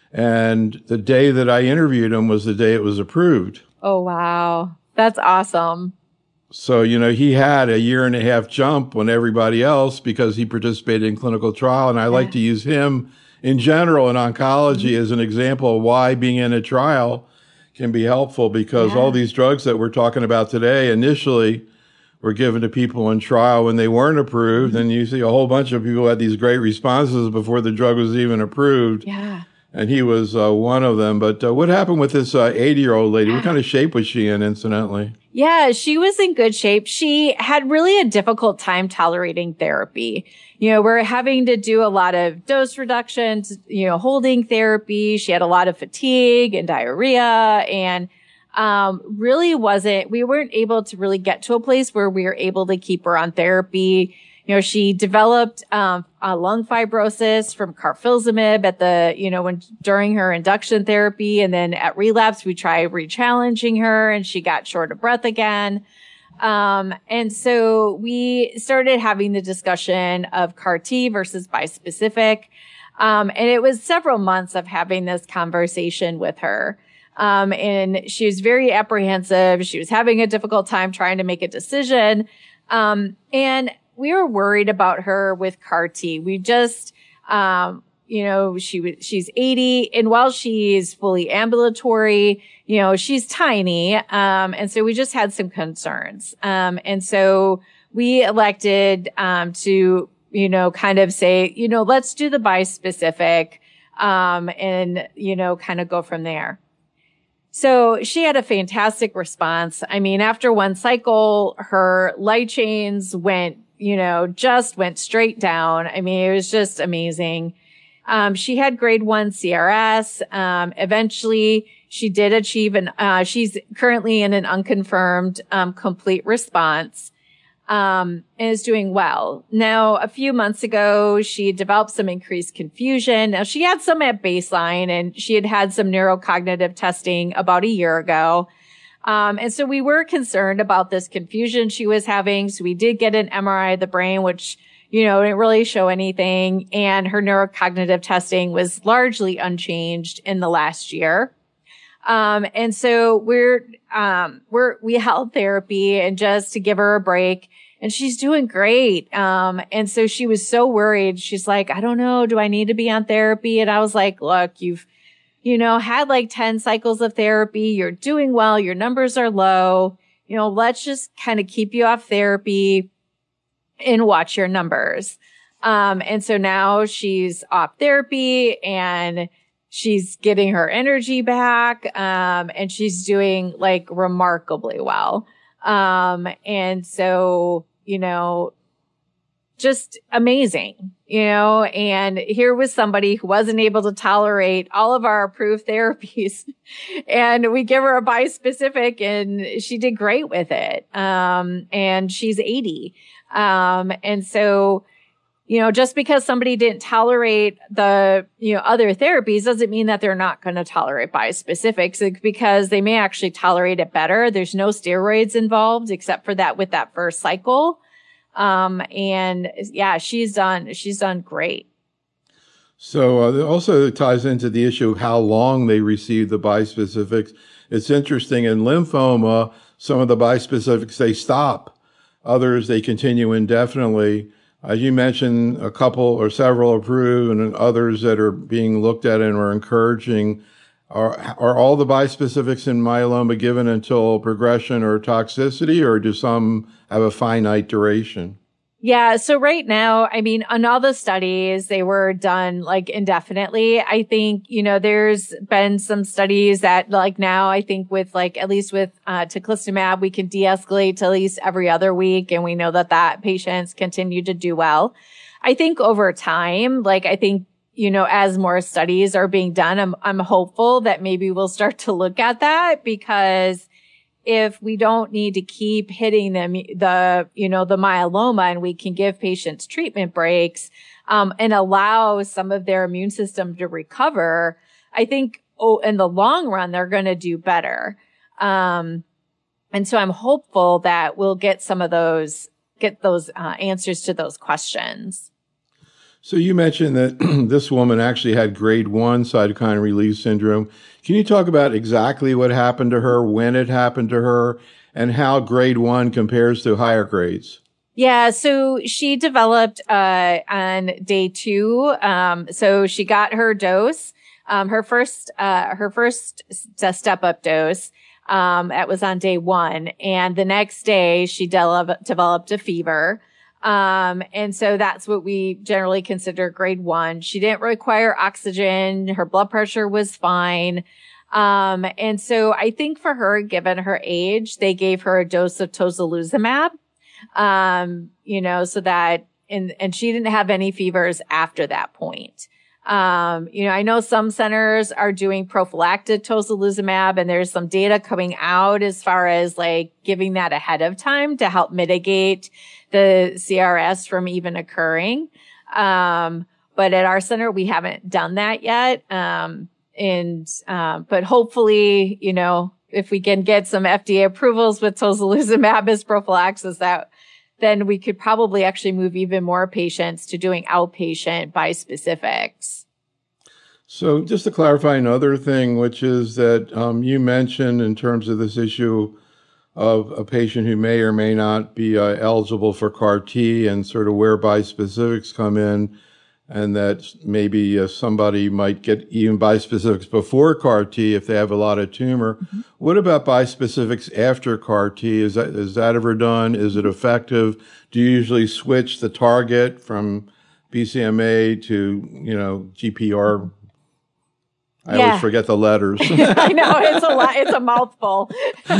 A: And the day that I interviewed him was the day it was approved.
B: Oh, wow. That's awesome.
A: So, you know, he had a year and a half jump on everybody else because he participated in clinical trial. And I yeah. like to use him in general in oncology mm-hmm. as an example of why being in a trial can be helpful, because yeah. all these drugs that we're talking about today initially were given to people in trial when they weren't approved. Mm-hmm. And you see a whole bunch of people had these great responses before the drug was even approved.
B: Yeah.
A: And he was uh, one of them. But uh, what happened with this uh, eighty-year-old lady? Yeah. What kind of shape was she in, incidentally?
B: Yeah, she was in good shape. She had really a difficult time tolerating therapy. You know, we're having to do a lot of dose reductions, you know, holding therapy. She had a lot of fatigue and diarrhea, and um, really wasn't, we weren't able to really get to a place where we were able to keep her on therapy. You know, she developed um, a lung fibrosis from carfilzomib at the, you know, when during her induction therapy, and then at relapse, we tried re-challenging her, and she got short of breath again. Um, and so we started having the discussion of C A R T versus bispecific. Um, and it was several months of having this conversation with her. Um, and she was very apprehensive. She was having a difficult time trying to make a decision. Um, and we were worried about her with C A R T. We just, um, you know, she was, she's eighty, and while she's fully ambulatory, you know, she's tiny. Um, and so we just had some concerns. Um, and so we elected, um, to, you know, kind of say, you know, let's do the bispecific, um, and, you know, kind of go from there. So she had a fantastic response. I mean, after one cycle, her light chains went, you know, just went straight down. I mean, it was just amazing. Um, she had grade one C R S. Um, eventually she did achieve an, uh, she's currently in an unconfirmed, um, complete response, um, and is doing well. Now, a few months ago, she developed some increased confusion. Now, she had some at baseline, and she had had some neurocognitive testing about a year ago. Um, and so we were concerned about this confusion she was having. So we did get an M R I of the brain, which, you know, didn't really show anything. And her neurocognitive testing was largely unchanged in the last year. Um, and so we're, um, we're, we held therapy and just to give her a break, and she's doing great. Um, and so she was so worried. She's like, I don't know, do I need to be on therapy? And I was like, look, you've, you know, had like ten cycles of therapy. You're doing well. Your numbers are low. You know, let's just kind of keep you off therapy and watch your numbers. Um, and so now she's off therapy, and she's getting her energy back. Um, and she's doing like remarkably well. Um, and so, you know, just amazing, you know, and here was somebody who wasn't able to tolerate all of our approved therapies and we give her a bispecific and she did great with it. Um, and she's eighty. Um, and so, you know, just because somebody didn't tolerate the, you know, other therapies doesn't mean that they're not going to tolerate bispecifics, because they may actually tolerate it better. There's no steroids involved except for that with that first cycle. Um, and yeah, she's done, she's done great.
A: So uh, it also ties into the issue of how long they receive the bispecifics. It's interesting in lymphoma, some of the bispecifics, they stop. Others, they continue indefinitely. As you mentioned, a couple or several approved and others that are being looked at and are encouraging. Are, are all the bispecifics in myeloma given until progression or toxicity, or do some have a finite duration?
B: Yeah. So right now, I mean, on all the studies, they were done like indefinitely. I think, you know, there's been some studies that like now I think with like, at least with, uh, teclistamab, we can de-escalate to at least every other week. And we know that that patients continue to do well. I think over time, like I think, you know, as more studies are being done, I'm, I'm hopeful that maybe we'll start to look at that, because if we don't need to keep hitting them, the, you know, the myeloma, and we can give patients treatment breaks, um, and allow some of their immune system to recover, I think, oh, in the long run, they're going to do better. Um, and so I'm hopeful that we'll get some of those, get those, uh, answers to those questions.
A: So you mentioned that this woman actually had grade one cytokine release syndrome. Can you talk about exactly what happened to her, when it happened to her, and how grade one compares to higher grades?
B: Yeah, so she developed uh on day two. Um, so she got her dose, um, her first uh her first step up dose. Um, that was on day one, and the next day she de- developed a fever. Um, and so that's what we generally consider grade one. She didn't require oxygen. Her blood pressure was fine. Um, and so I think for her, given her age, they gave her a dose of tocilizumab, um, you know, so that, and, and she didn't have any fevers after that point. Um, you know, I know some centers are doing prophylactic tocilizumab, and there's some data coming out as far as like giving that ahead of time to help mitigate the C R S from even occurring. Um, but at our center, we haven't done that yet. Um, and, um, but hopefully, you know, if we can get some F D A approvals with tocilizumab as prophylaxis, that then we could probably actually move even more patients to doing outpatient bispecifics.
A: So just to clarify another thing, which is that um, you mentioned in terms of this issue of a patient who may or may not be uh, eligible for C A R T, and sort of where bispecifics come in, and that maybe uh, somebody might get even bispecifics before C A R T if they have a lot of tumor. Mm-hmm. What about bispecifics after C A R T? Is that, is that ever done? Is it effective? Do you usually switch the target from B C M A to, you know, G P R? I yeah. always forget the letters.
B: I know, it's a lot, it's a mouthful.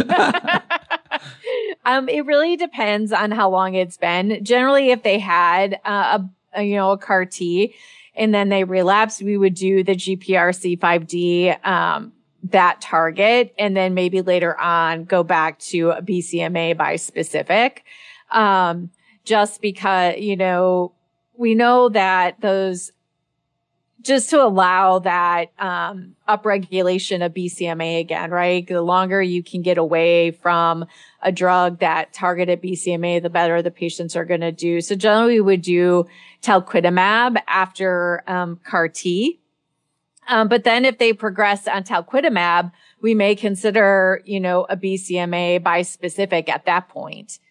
B: um, it really depends on how long it's been. Generally, if they had uh, a, a, you know, a C A R T and then they relapsed, we would do the G P R C five D, um, that target, and then maybe later on go back to a B C M A bispecific. Um, just because, you know, we know that those, just to allow that um upregulation of B C M A again, right? The longer you can get away from a drug that targeted B C M A, the better the patients are going to do. So generally we would do talquetamab after um C A R T. Um, but then if they progress on talquetamab, we may consider, you know, a B C M A bispecific at that point.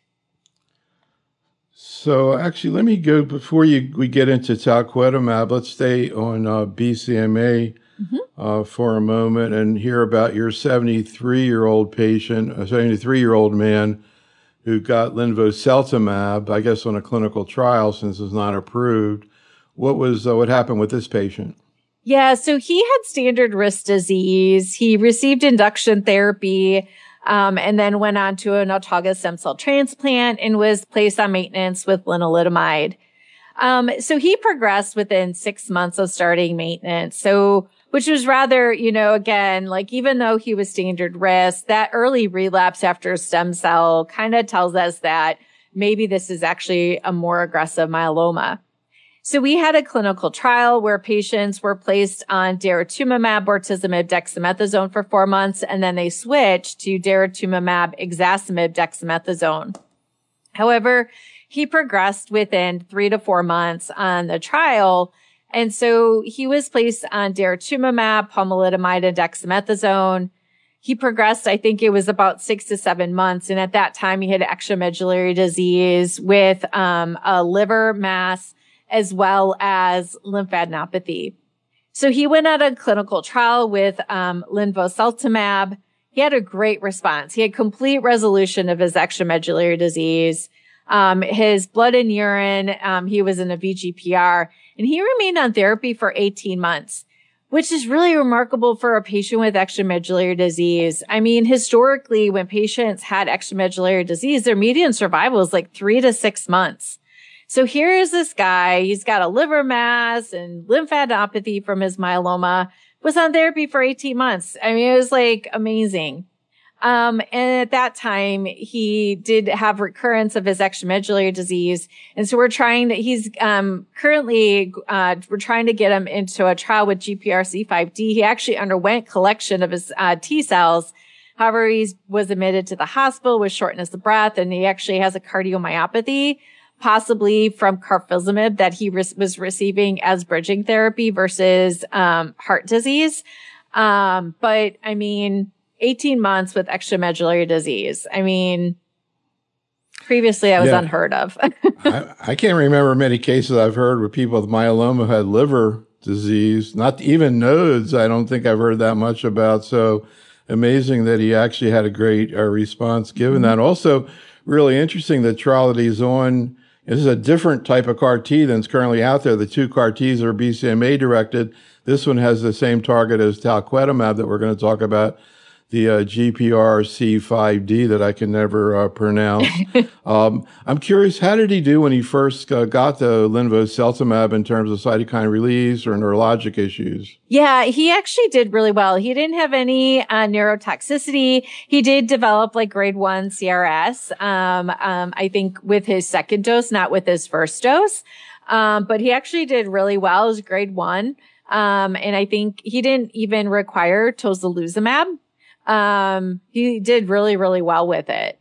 A: So actually, let me go, before you, we get into talquetamab, let's stay on uh, B C M A mm-hmm. uh, for a moment and hear about your seventy-three-year-old patient, a seventy-three-year-old man who got linvoseltamab, I guess on a clinical trial since it's not approved. What was, uh, what happened with this patient?
B: Yeah, so he had standard risk disease. He received induction therapy. Um, and then went on to an autologous stem cell transplant and was placed on maintenance with lenalidomide. Um, so he progressed within six months of starting maintenance. So, which was rather, you know, again, like even though he was standard risk, that early relapse after stem cell kind of tells us that maybe this is actually a more aggressive myeloma. So we had a clinical trial where patients were placed on daratumumab, bortezomib, dexamethasone for four months, and then they switched to daratumumab, ixazomib, dexamethasone. However, he progressed within three to four months on the trial. And so he was placed on daratumumab, pomalidomide, and dexamethasone. He progressed, I think it was about six to seven months. And at that time, he had extramedullary disease with um, a liver mass as well as lymphadenopathy. So he went on a clinical trial with um, linvoseltamab. He had a great response. He had complete resolution of his extramedullary disease. Um, his blood and urine, um, he was in a V G P R, and he remained on therapy for eighteen months, which is really remarkable for a patient with extramedullary disease. I mean, historically, when patients had extramedullary disease, their median survival is like three to six months. So here is this guy, he's got a liver mass and lymphadenopathy from his myeloma, was on therapy for eighteen months. I mean, it was like amazing. Um, and at that time, he did have recurrence of his extramedullary disease. And so we're trying that he's, um, currently, uh, we're trying to get him into a trial with G P R C five D. He actually underwent collection of his, uh, T cells. However, he was admitted to the hospital with shortness of breath, and he actually has a cardiomyopathy, possibly from carfilzomib that he re- was receiving as bridging therapy versus, um, heart disease. Um, but I mean, eighteen months with extramedullary disease. I mean, previously that was yeah. unheard of.
A: I, I can't remember many cases I've heard where people with myeloma had liver disease, not even nodes. I don't think I've heard that much about. So amazing that he actually had a great uh, response given mm-hmm. that. Also, really interesting, the trial that he's on is a different type of C A R T than's currently out there. The two C A R Ts are B C M A directed. This one has the same target as talquetamab that we're going to talk about, the uh, G P R C five D that I can never uh, pronounce. um, I'm curious, how did he do when he first uh, got the linvoseltamab in terms of cytokine release or neurologic issues?
B: Yeah, he actually did really well. He didn't have any uh, neurotoxicity. He did develop like grade one C R S, um, um, I think with his second dose, not with his first dose. Um, but he actually did really well. It was grade one. Um, and I think he didn't even require tocilizumab. Um, he did really, really well with it.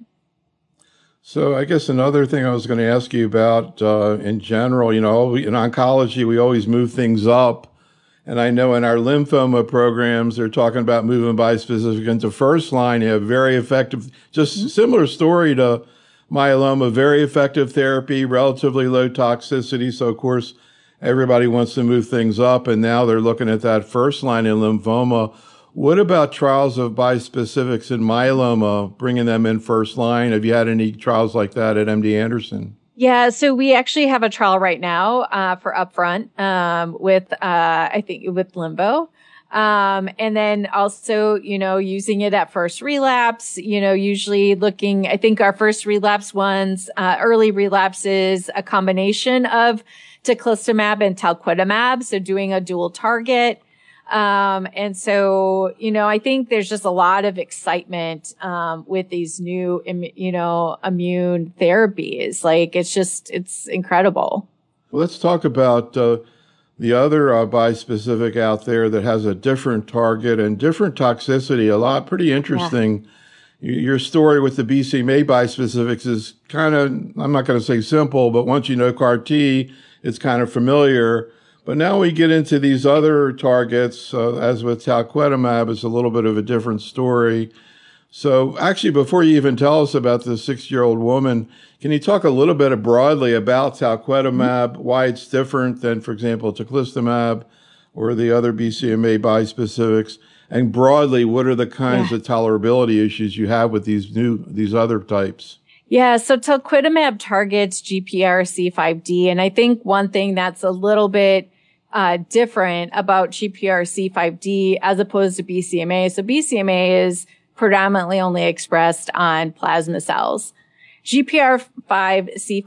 A: So I guess another thing I was going to ask you about, uh, in general, you know, in oncology, we always move things up. And I know in our lymphoma programs, they're talking about moving bispecific into first line. You have very effective, just mm-hmm. similar story to myeloma, very effective therapy, relatively low toxicity. So of course, everybody wants to move things up. And now they're looking at that first line in lymphoma. What about trials of bispecifics in myeloma, bringing them in first line? Have you had any trials like that at M D Anderson?
B: Yeah, so we actually have a trial right now uh, for upfront um, with, uh, I think, with Limbo. Um, and then also, you know, using it at first relapse, you know, usually looking, I think our first relapse ones, uh, early relapses, a combination of teclistamab and talquetamab, so doing a dual target. Um, and so, you know, I think there's just a lot of excitement, um, with these new, Im- you know, immune therapies. Like, it's just, it's incredible.
A: Well, let's talk about, uh, the other, uh, bispecific out there that has a different target and different toxicity. A lot, pretty interesting. Yeah. Your story with the B C M A bispecifics is kind of, I'm not going to say simple, but once you know C A R T, it's kind of familiar. But now we get into these other targets, uh, as with talquetamab, it's a little bit of a different story. So actually, before you even tell us about the six-year-old woman, can you talk a little bit broadly about talquetamab, mm-hmm. why it's different than, for example, teclistamab or the other B C M A bispecifics? And broadly, what are the kinds yeah. of tolerability issues you have with these new, these other types?
B: Yeah, so talquetamab targets G P R C five D. And I think one thing that's a little bit Uh, different about G P R C five D as opposed to B C M A. So B C M A is predominantly only expressed on plasma cells. G P R C five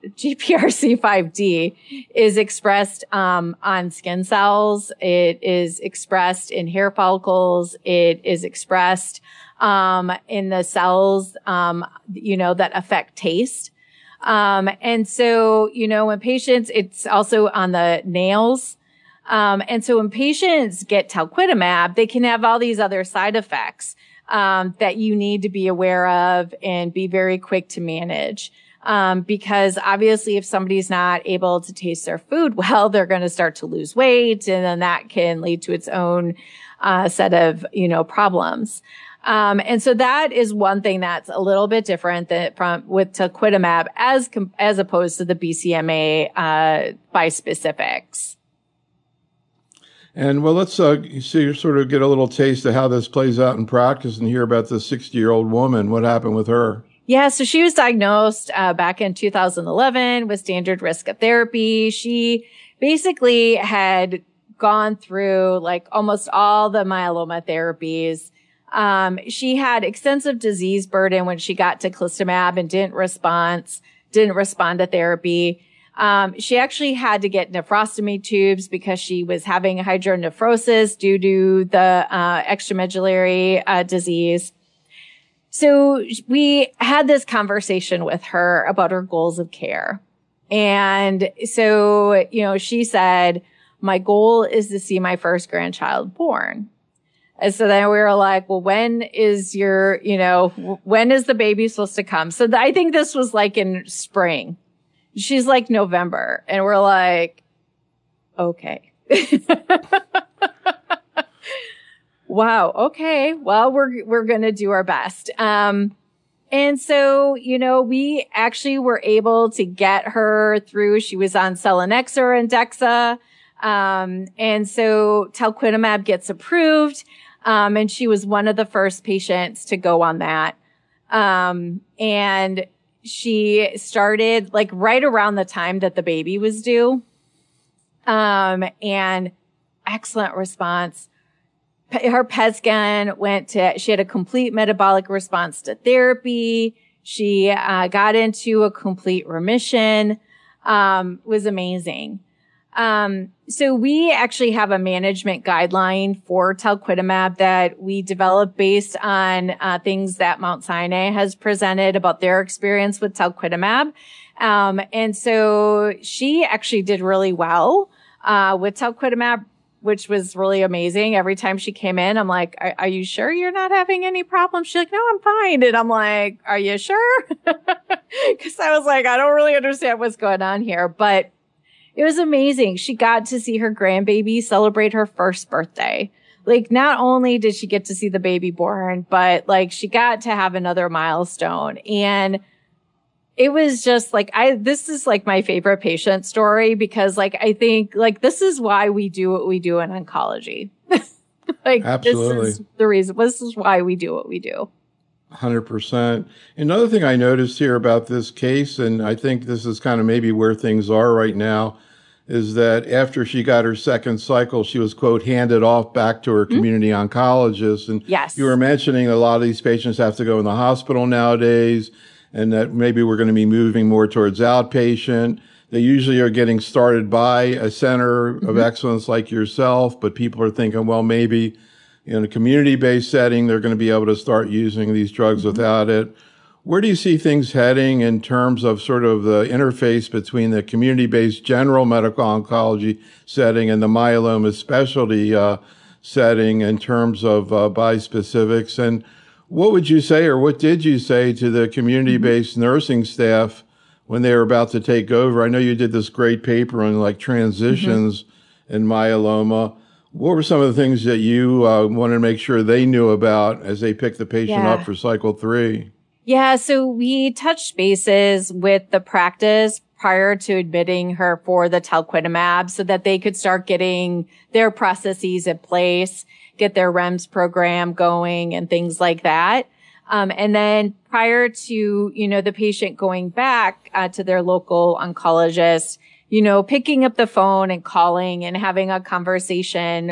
B: G P R C five D is expressed um, on skin cells. It is expressed in hair follicles. It is expressed um, in the cells, um, you know, that affect taste. Um, and so, you know, when patients, it's also on the nails. Um, and so when patients get talquetamab, they can have all these other side effects um, that you need to be aware of and be very quick to manage. Um, because obviously if somebody's not able to taste their food well, they're going to start to lose weight, and then that can lead to its own, uh, set of, you know, problems. Um, and so that is one thing that's a little bit different than from with talquetamab as, com- as opposed to the B C M A, uh, bispecifics.
A: And well, let's, uh, see, sort of get a little taste of how this plays out in practice and hear about the sixty year old woman. What happened with her?
B: Yeah, so she was diagnosed uh, back in two thousand eleven with standard risk of therapy. She basically had gone through like almost all the myeloma therapies. Um, she had extensive disease burden when she got to teclistamab and didn't respond, didn't respond to therapy. Um, she actually had to get nephrostomy tubes because she was having hydronephrosis due to the uh, extramedullary uh, disease. So we had this conversation with her about her goals of care. And so, you know, she said, my goal is to see my first grandchild born. And so then we were like, well, when is your, you know, when is the baby supposed to come? So th- I think this was like in spring. She's like November. And we're like, okay. Wow. Okay. Well, we're, we're going to do our best. Um, and so, you know, we actually were able to get her through. She was on selinexor and Dexa. Um, and so talquetamab gets approved. Um, and she was one of the first patients to go on that. Um, and she started like right around the time that the baby was due. Um, and excellent response. Her P E T scan went to, she had a complete metabolic response to therapy. She, uh, got into a complete remission, um, was amazing. Um, so we actually have a management guideline for talquetamab that we developed based on, uh, things that Mount Sinai has presented about their experience with talquetamab. Um, and so she actually did really well, uh, with talquetamab, which was really amazing. Every time she came in, I'm like, are, are you sure you're not having any problems? She's like, no, I'm fine. And I'm like, are you sure? Cause I was like, I don't really understand what's going on here, but it was amazing. She got to see her grandbaby celebrate her first birthday. Like, not only did she get to see the baby born, but like she got to have another milestone. And it was just like, I, this is like my favorite patient story because like, I think like this is why we do what we do in oncology. Like,
A: absolutely.
B: This is the reason, this is why we do what we do.
A: one hundred percent. Another thing I noticed here about this case, and I think this is kind of maybe where things are right now, is that after she got her second cycle, she was, quote, handed off back to her community mm-hmm. oncologist. And
B: yes.
A: You were mentioning a lot of these patients have to go in the hospital nowadays, and that maybe we're going to be moving more towards outpatient. They usually are getting started by a center mm-hmm. of excellence like yourself, but people are thinking, well, maybe in a community-based setting, they're going to be able to start using these drugs mm-hmm. without it. Where do you see things heading in terms of sort of the interface between the community-based general medical oncology setting and the myeloma specialty uh, setting in terms of uh, bispecifics? And what would you say, or what did you say to the community-based mm-hmm. nursing staff when they were about to take over? I know you did this great paper on like transitions mm-hmm. in myeloma. What were some of the things that you uh, wanted to make sure they knew about as they picked the patient
B: yeah.
A: up for cycle three?
B: Yeah, so we touched bases with the practice prior to admitting her for the talquetamab so that they could start getting their processes in place, get their R E M S program going and things like that. Um, and then prior to, you know, the patient going back uh, to their local oncologist, you know, picking up the phone and calling and having a conversation,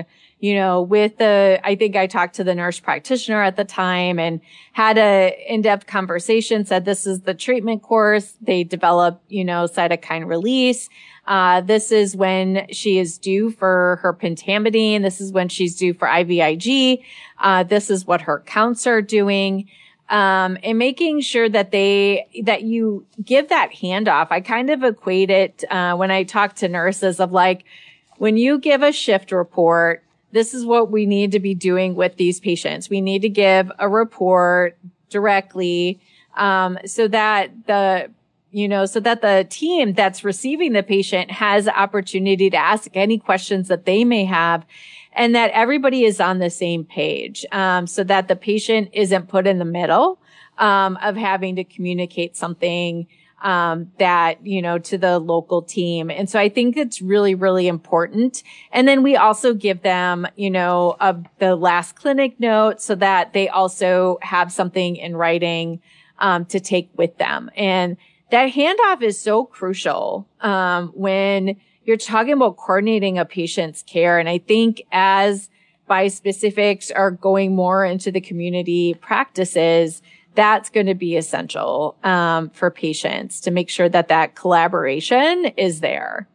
B: you know, with the, I think I talked to the nurse practitioner at the time and had a in-depth conversation, said this is the treatment course. They develop, you know, cytokine release. Uh, this is when she is due for her pentamidine. This is when she's due for I V I G. Uh, this is what her counts are doing. Um, and making sure that they, that you give that handoff. I kind of equate it, uh, when I talk to nurses of like, when you give a shift report, this is what we need to be doing with these patients. We need to give a report directly, um, so that the, you know, so that the team that's receiving the patient has the opportunity to ask any questions that they may have, and that everybody is on the same page, um, so that the patient isn't put in the middle, um, of having to communicate something, um, that, you know, to the local team. And so I think it's really, really important. And then we also give them, you know, a, the last clinic note so that they also have something in writing, um, to take with them. And that handoff is so crucial, um, when you're talking about coordinating a patient's care. And I think as bispecifics are going more into the community practices, that's going to be essential, um, for patients to make sure that that collaboration is there.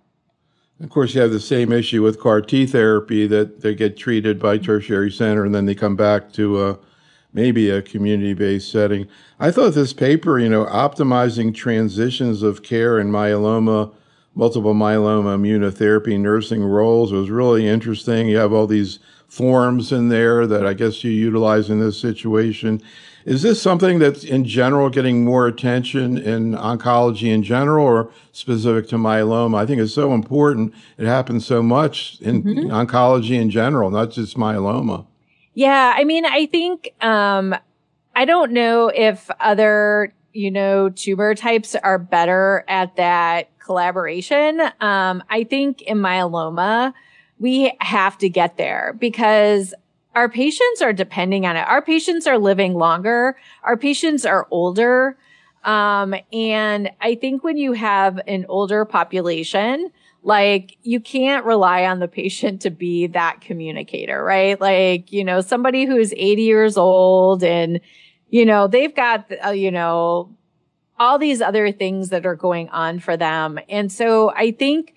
A: Of course, you have the same issue with C A R T therapy, that they get treated by tertiary center and then they come back to a, maybe a community-based setting. I thought this paper, you know, optimizing transitions of care in myeloma, multiple myeloma immunotherapy nursing roles, was really interesting. You have all these forms in there that I guess you utilize in this situation. Is this something that's in general getting more attention in oncology in general or specific to myeloma? I think it's so important. It happens so much in mm-hmm. oncology in general, not just myeloma.
B: Yeah. I mean, I think, um, I don't know if other, you know, tumor types are better at that collaboration. Um, I think in myeloma, we have to get there because our patients are depending on it. Our patients are living longer. Our patients are older. Um, and I think when you have an older population, like you can't rely on the patient to be that communicator, right? Like, you know, somebody who's eighty years old and, you know, they've got, uh, you know, all these other things that are going on for them. And so I think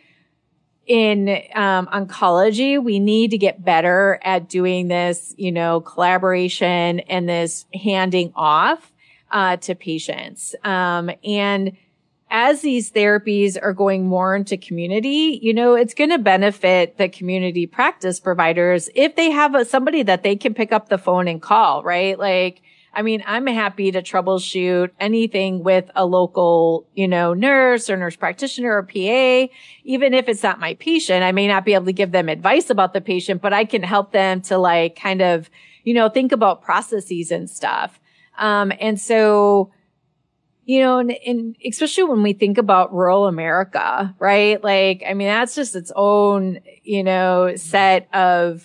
B: in um, oncology, we need to get better at doing this, you know, collaboration and this handing off uh, to patients. Um, and as these therapies are going more into community, you know, it's going to benefit the community practice providers if they have a, somebody that they can pick up the phone and call, right? Like, I mean, I'm happy to troubleshoot anything with a local, you know, nurse or nurse practitioner or P A. Even if it's not my patient, I may not be able to give them advice about the patient, but I can help them to like kind of, you know, think about processes and stuff. Um, and so, you know, and, and especially when we think about rural America, right? Like, I mean, that's just its own, you know, set of,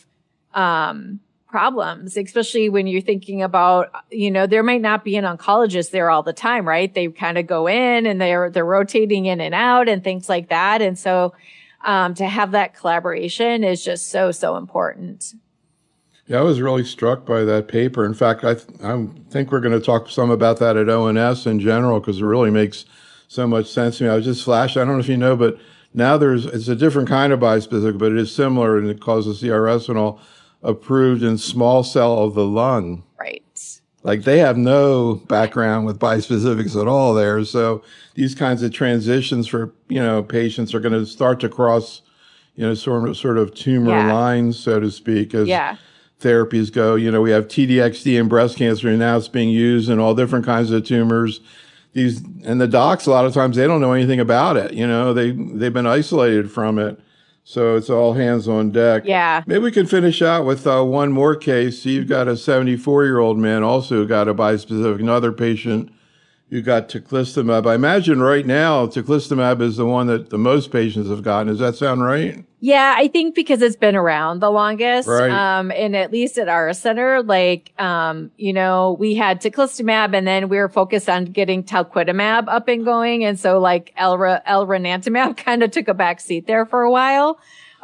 B: um, problems, especially when you're thinking about, you know, there might not be an oncologist there all the time, right? They kind of go in and they're, they're rotating in and out and things like that. And so, um, to have that collaboration is just so, so important.
A: Yeah, I was really struck by that paper. In fact, I, th- I think we're going to talk some about that at O N S in general, because it really makes so much sense to me. I was just flashed. I don't know if you know, but now there's, it's a different kind of bispecific, but it is similar and it causes C R S and all, approved in small cell of the lung.
B: Right.
A: Like they have no background with bispecifics at all there. So these kinds of transitions for, you know, patients are going to start to cross, you know, sort of, sort of tumor
B: yeah.
A: lines, so to speak, as
B: yeah.
A: therapies go. You know, we have T D X D in breast cancer, and now it's being used in all different kinds of tumors. These, and the docs, a lot of times they don't know anything about it. You know, they, they've been isolated from it. So it's all hands on deck.
B: Yeah.
A: Maybe we can finish out with uh, one more case. So you've got a seventy-four-year-old man also who got a bispecific, another patient who got teclistamab. I imagine right now teclistamab is the one that the most patients have gotten. Does that sound right?
B: Yeah, I think because it's been around the longest.
A: Right.
B: Um, and at least at our center, like, um, you know, we had teclistamab and then we were focused on getting talquetamab up and going. And so like elra, elranatamab kind of took a back seat there for a while.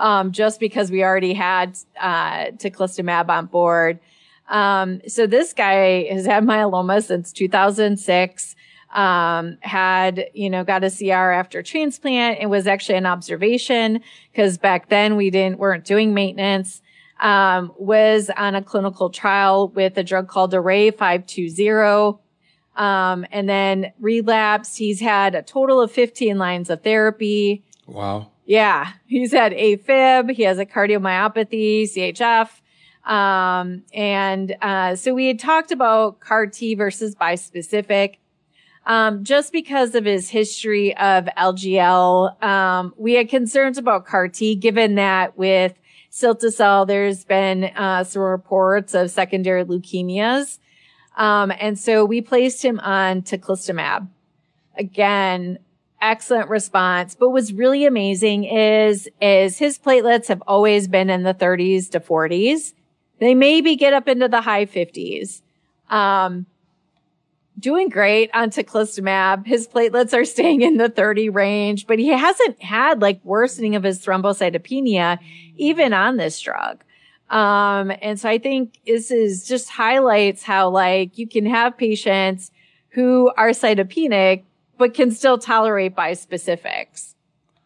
B: um, just because we already had, uh, teclistamab on board. Um, so this guy has had myeloma since two thousand six, um, had, you know, got a C R after transplant. It was actually an observation because back then we didn't, weren't doing maintenance, um, was on a clinical trial with a drug called Array five two zero. Um, and then relapsed. He's had a total of fifteen lines of therapy.
A: Wow.
B: Yeah. He's had AFib. He has a cardiomyopathy, C H F. Um, and, uh, so we had talked about C A R T versus bispecific. Um, just because of his history of L G L, um, we had concerns about C A R T, given that with cilta-cel, there's been, uh, some reports of secondary leukemias. Um, and so we placed him on teclistamab. Again, excellent response. But what's really amazing is, is his platelets have always been in the thirties to forties. They maybe get up into the high fifties. Um, doing great on teclistamab. His platelets are staying in the thirty range, but he hasn't had like worsening of his thrombocytopenia even on this drug. Um, and so I think this is just highlights how like you can have patients who are cytopenic, but can still tolerate bispecifics.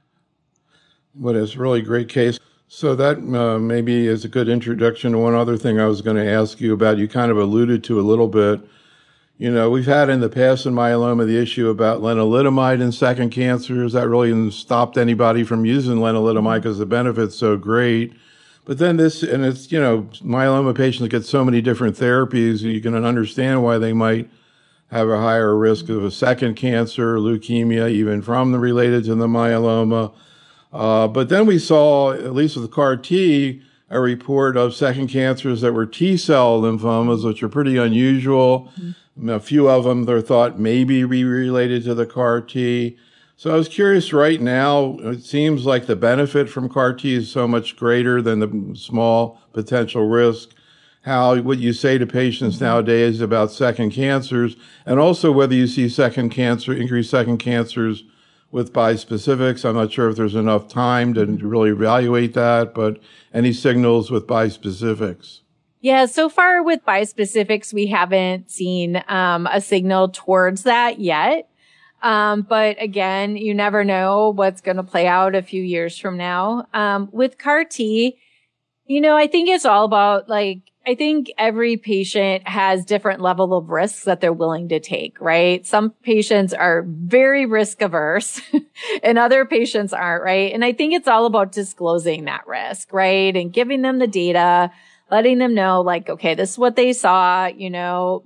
A: What is really great case. So that uh, maybe is a good introduction to one other thing I was going to ask you about. You kind of alluded to a little bit. You know, we've had in the past in myeloma the issue about lenalidomide in second cancers. That really hasn't stopped anybody from using lenalidomide because the benefit's so great. But then this, and it's, you know, myeloma patients get so many different therapies, you can understand why they might have a higher risk of a second cancer, leukemia, even from the related to the myeloma. Uh, but then we saw, at least with C A R T, a report of second cancers that were T-cell lymphomas, which are pretty unusual. Mm-hmm. A few of them, they're thought maybe be related to the C A R T. So I was curious right now, it seems like the benefit from C A R T is so much greater than the small potential risk. How would you say to patients mm-hmm. nowadays about second cancers, and also whether you see second cancer, increased second cancers with bispecifics? I'm not sure if there's enough time to really evaluate that, but any signals with bispecifics?
B: Yeah, so far with bispecifics, we haven't seen um, a signal towards that yet. Um, but again, you never know what's going to play out a few years from now. Um, with C A R T, you know, I think it's all about like, I think every patient has different level of risks that they're willing to take, right? Some patients are very risk averse and other patients aren't, right? And I think it's all about disclosing that risk, right? And giving them the data, letting them know like, okay, this is what they saw, you know?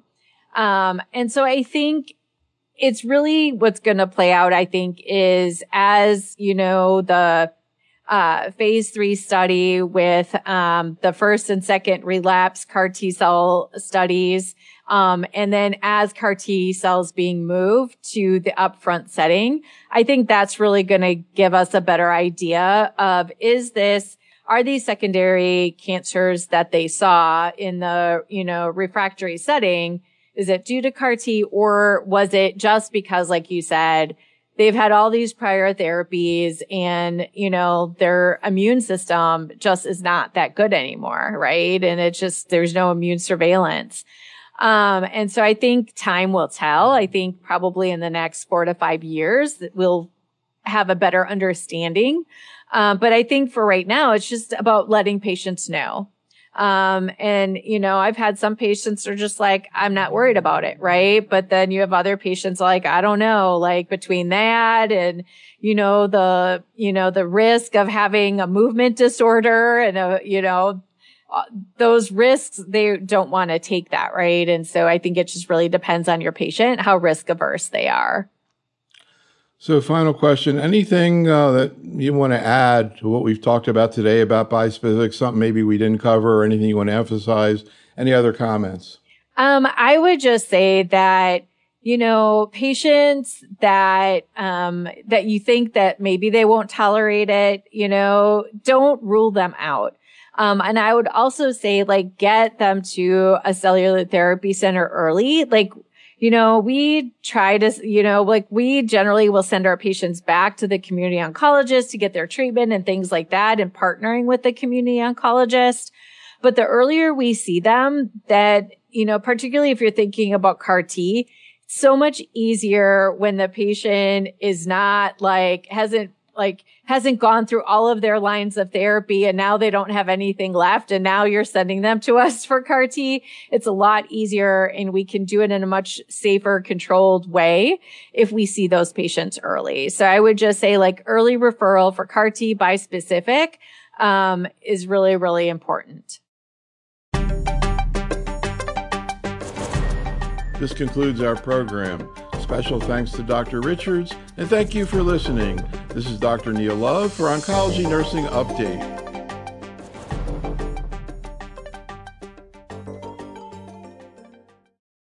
B: Um, and so I think it's really what's going to play out, I think, is as, you know, the Uh, phase three study with, um, the first and second relapse C A R T cell studies. Um, and then as C A R T cells being moved to the upfront setting, I think that's really going to give us a better idea of, is this, are these secondary cancers that they saw in the, you know, refractory setting, is it due to C A R T, or was it just because, like you said, they've had all these prior therapies and, you know, their immune system just is not that good anymore, right? And it's just, there's no immune surveillance. Um, and so I think time will tell. I think probably in the next four to five years that we'll have a better understanding. Um, but I think for right now, it's just about letting patients know. Um, and, you know, I've had some patients are just like, I'm not worried about it. Right. But then you have other patients like, I don't know, like between that and, you know, the, you know, the risk of having a movement disorder and a, you know, those risks, they don't want to take that. Right. And so I think it just really depends on your patient, how risk averse they are.
A: So final question, anything uh, that you want to add to what we've talked about today about bispecifics, something maybe we didn't cover or anything you want to emphasize? Any other comments?
B: Um, I would just say that, you know, patients that, um, that you think that maybe they won't tolerate it, you know, don't rule them out. Um, and I would also say like get them to a cellular therapy center early. Like, you know, we try to, you know, like we generally will send our patients back to the community oncologist to get their treatment and things like that, and partnering with the community oncologist. But the earlier we see them, that, you know, particularly if you're thinking about C A R T, it's so much easier when the patient is not like, hasn't like, hasn't gone through all of their lines of therapy and now they don't have anything left. And now you're sending them to us for C A R T. It's a lot easier, and we can do it in a much safer, controlled way if we see those patients early. So I would just say like early referral for C A R T bispecific, um, is really, really important.
A: This concludes our program. Special thanks to Doctor Richards, and thank you for listening. This is Doctor Neil Love for Oncology Nursing Update.